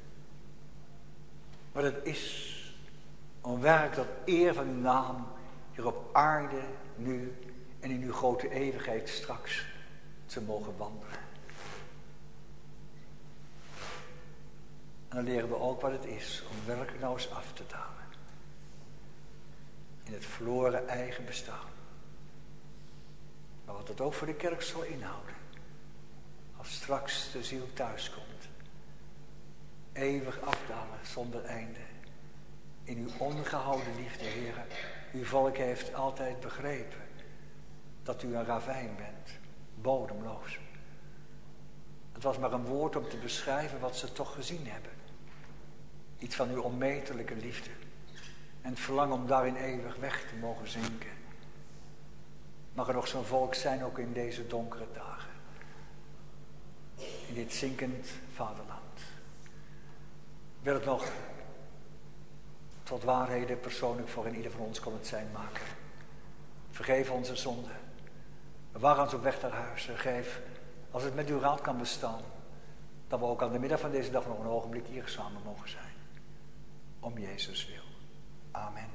Wat het is om werk tot eer van uw naam hier op aarde, nu en in uw grote eeuwigheid straks te mogen wandelen. En dan leren we ook wat het is om werkelijk nou eens af te dalen. In het verloren eigen bestaan. Maar wat het ook voor de kerk zal inhouden. Als straks de ziel thuiskomt. Eeuwig afdalen zonder einde. In uw ongehouden liefde, Heere. Uw volk heeft altijd begrepen dat u een ravijn bent. Bodemloos. Het was maar een woord om te beschrijven wat ze toch gezien hebben. Iets van uw onmetelijke liefde. En het verlangen om daarin eeuwig weg te mogen zinken. Mag er nog zo'n volk zijn ook in deze donkere dagen. In dit zinkend vaderland. Wil het nog tot waarheden persoonlijk voor in ieder van ons kon het zijn maken. Vergeef onze zonden. Bewaar ons op weg naar huis. En geef, als het met uw raad kan bestaan, dat we ook aan de middag van deze dag nog een ogenblik hier samen mogen zijn. Om Jezus wil. Amen.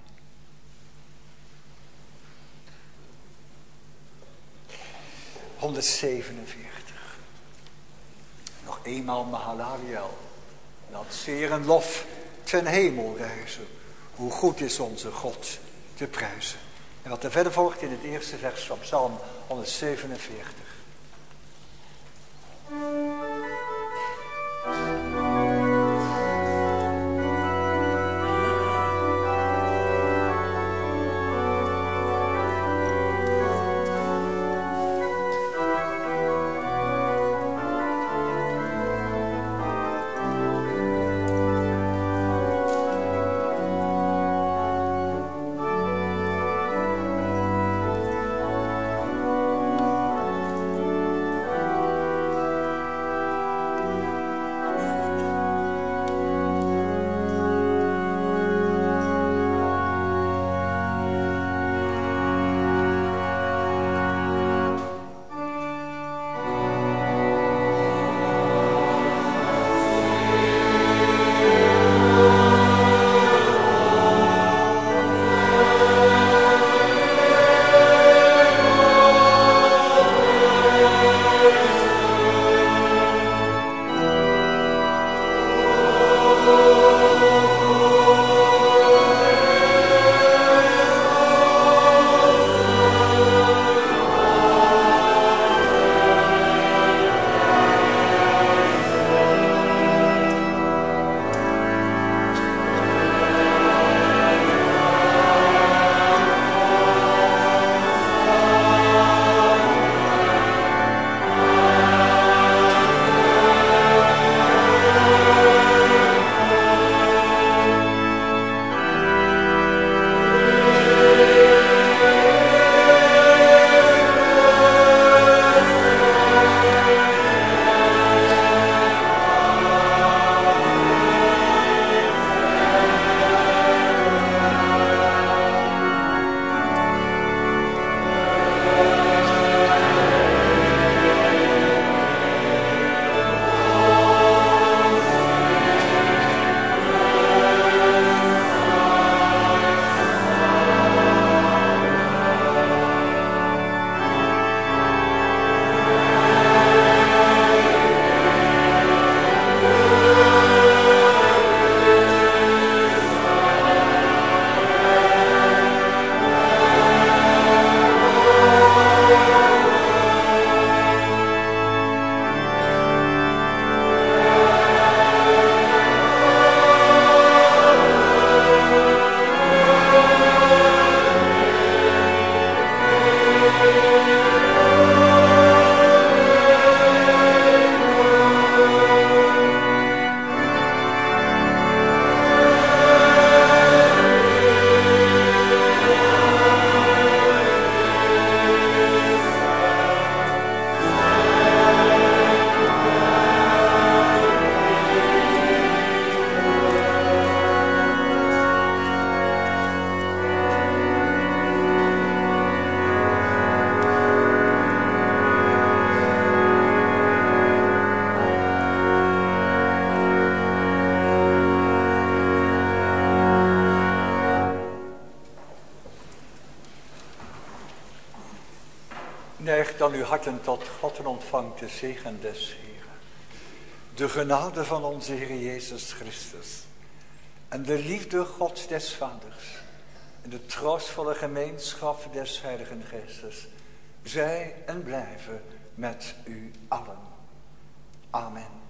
(147). Nog eenmaal Mahalaliel. Laat zeer en lof ten hemel reizen. Hoe goed is onze God te prijzen. En wat er verder volgt in het eerste vers van Psalm 147. dan uw harten tot God en ontvangt de zegen des Heeren. De genade van onze Heer Jezus Christus en de liefde Gods des Vaders en de troostvolle gemeenschap des Heiligen Geestes zij en blijven met u allen. Amen.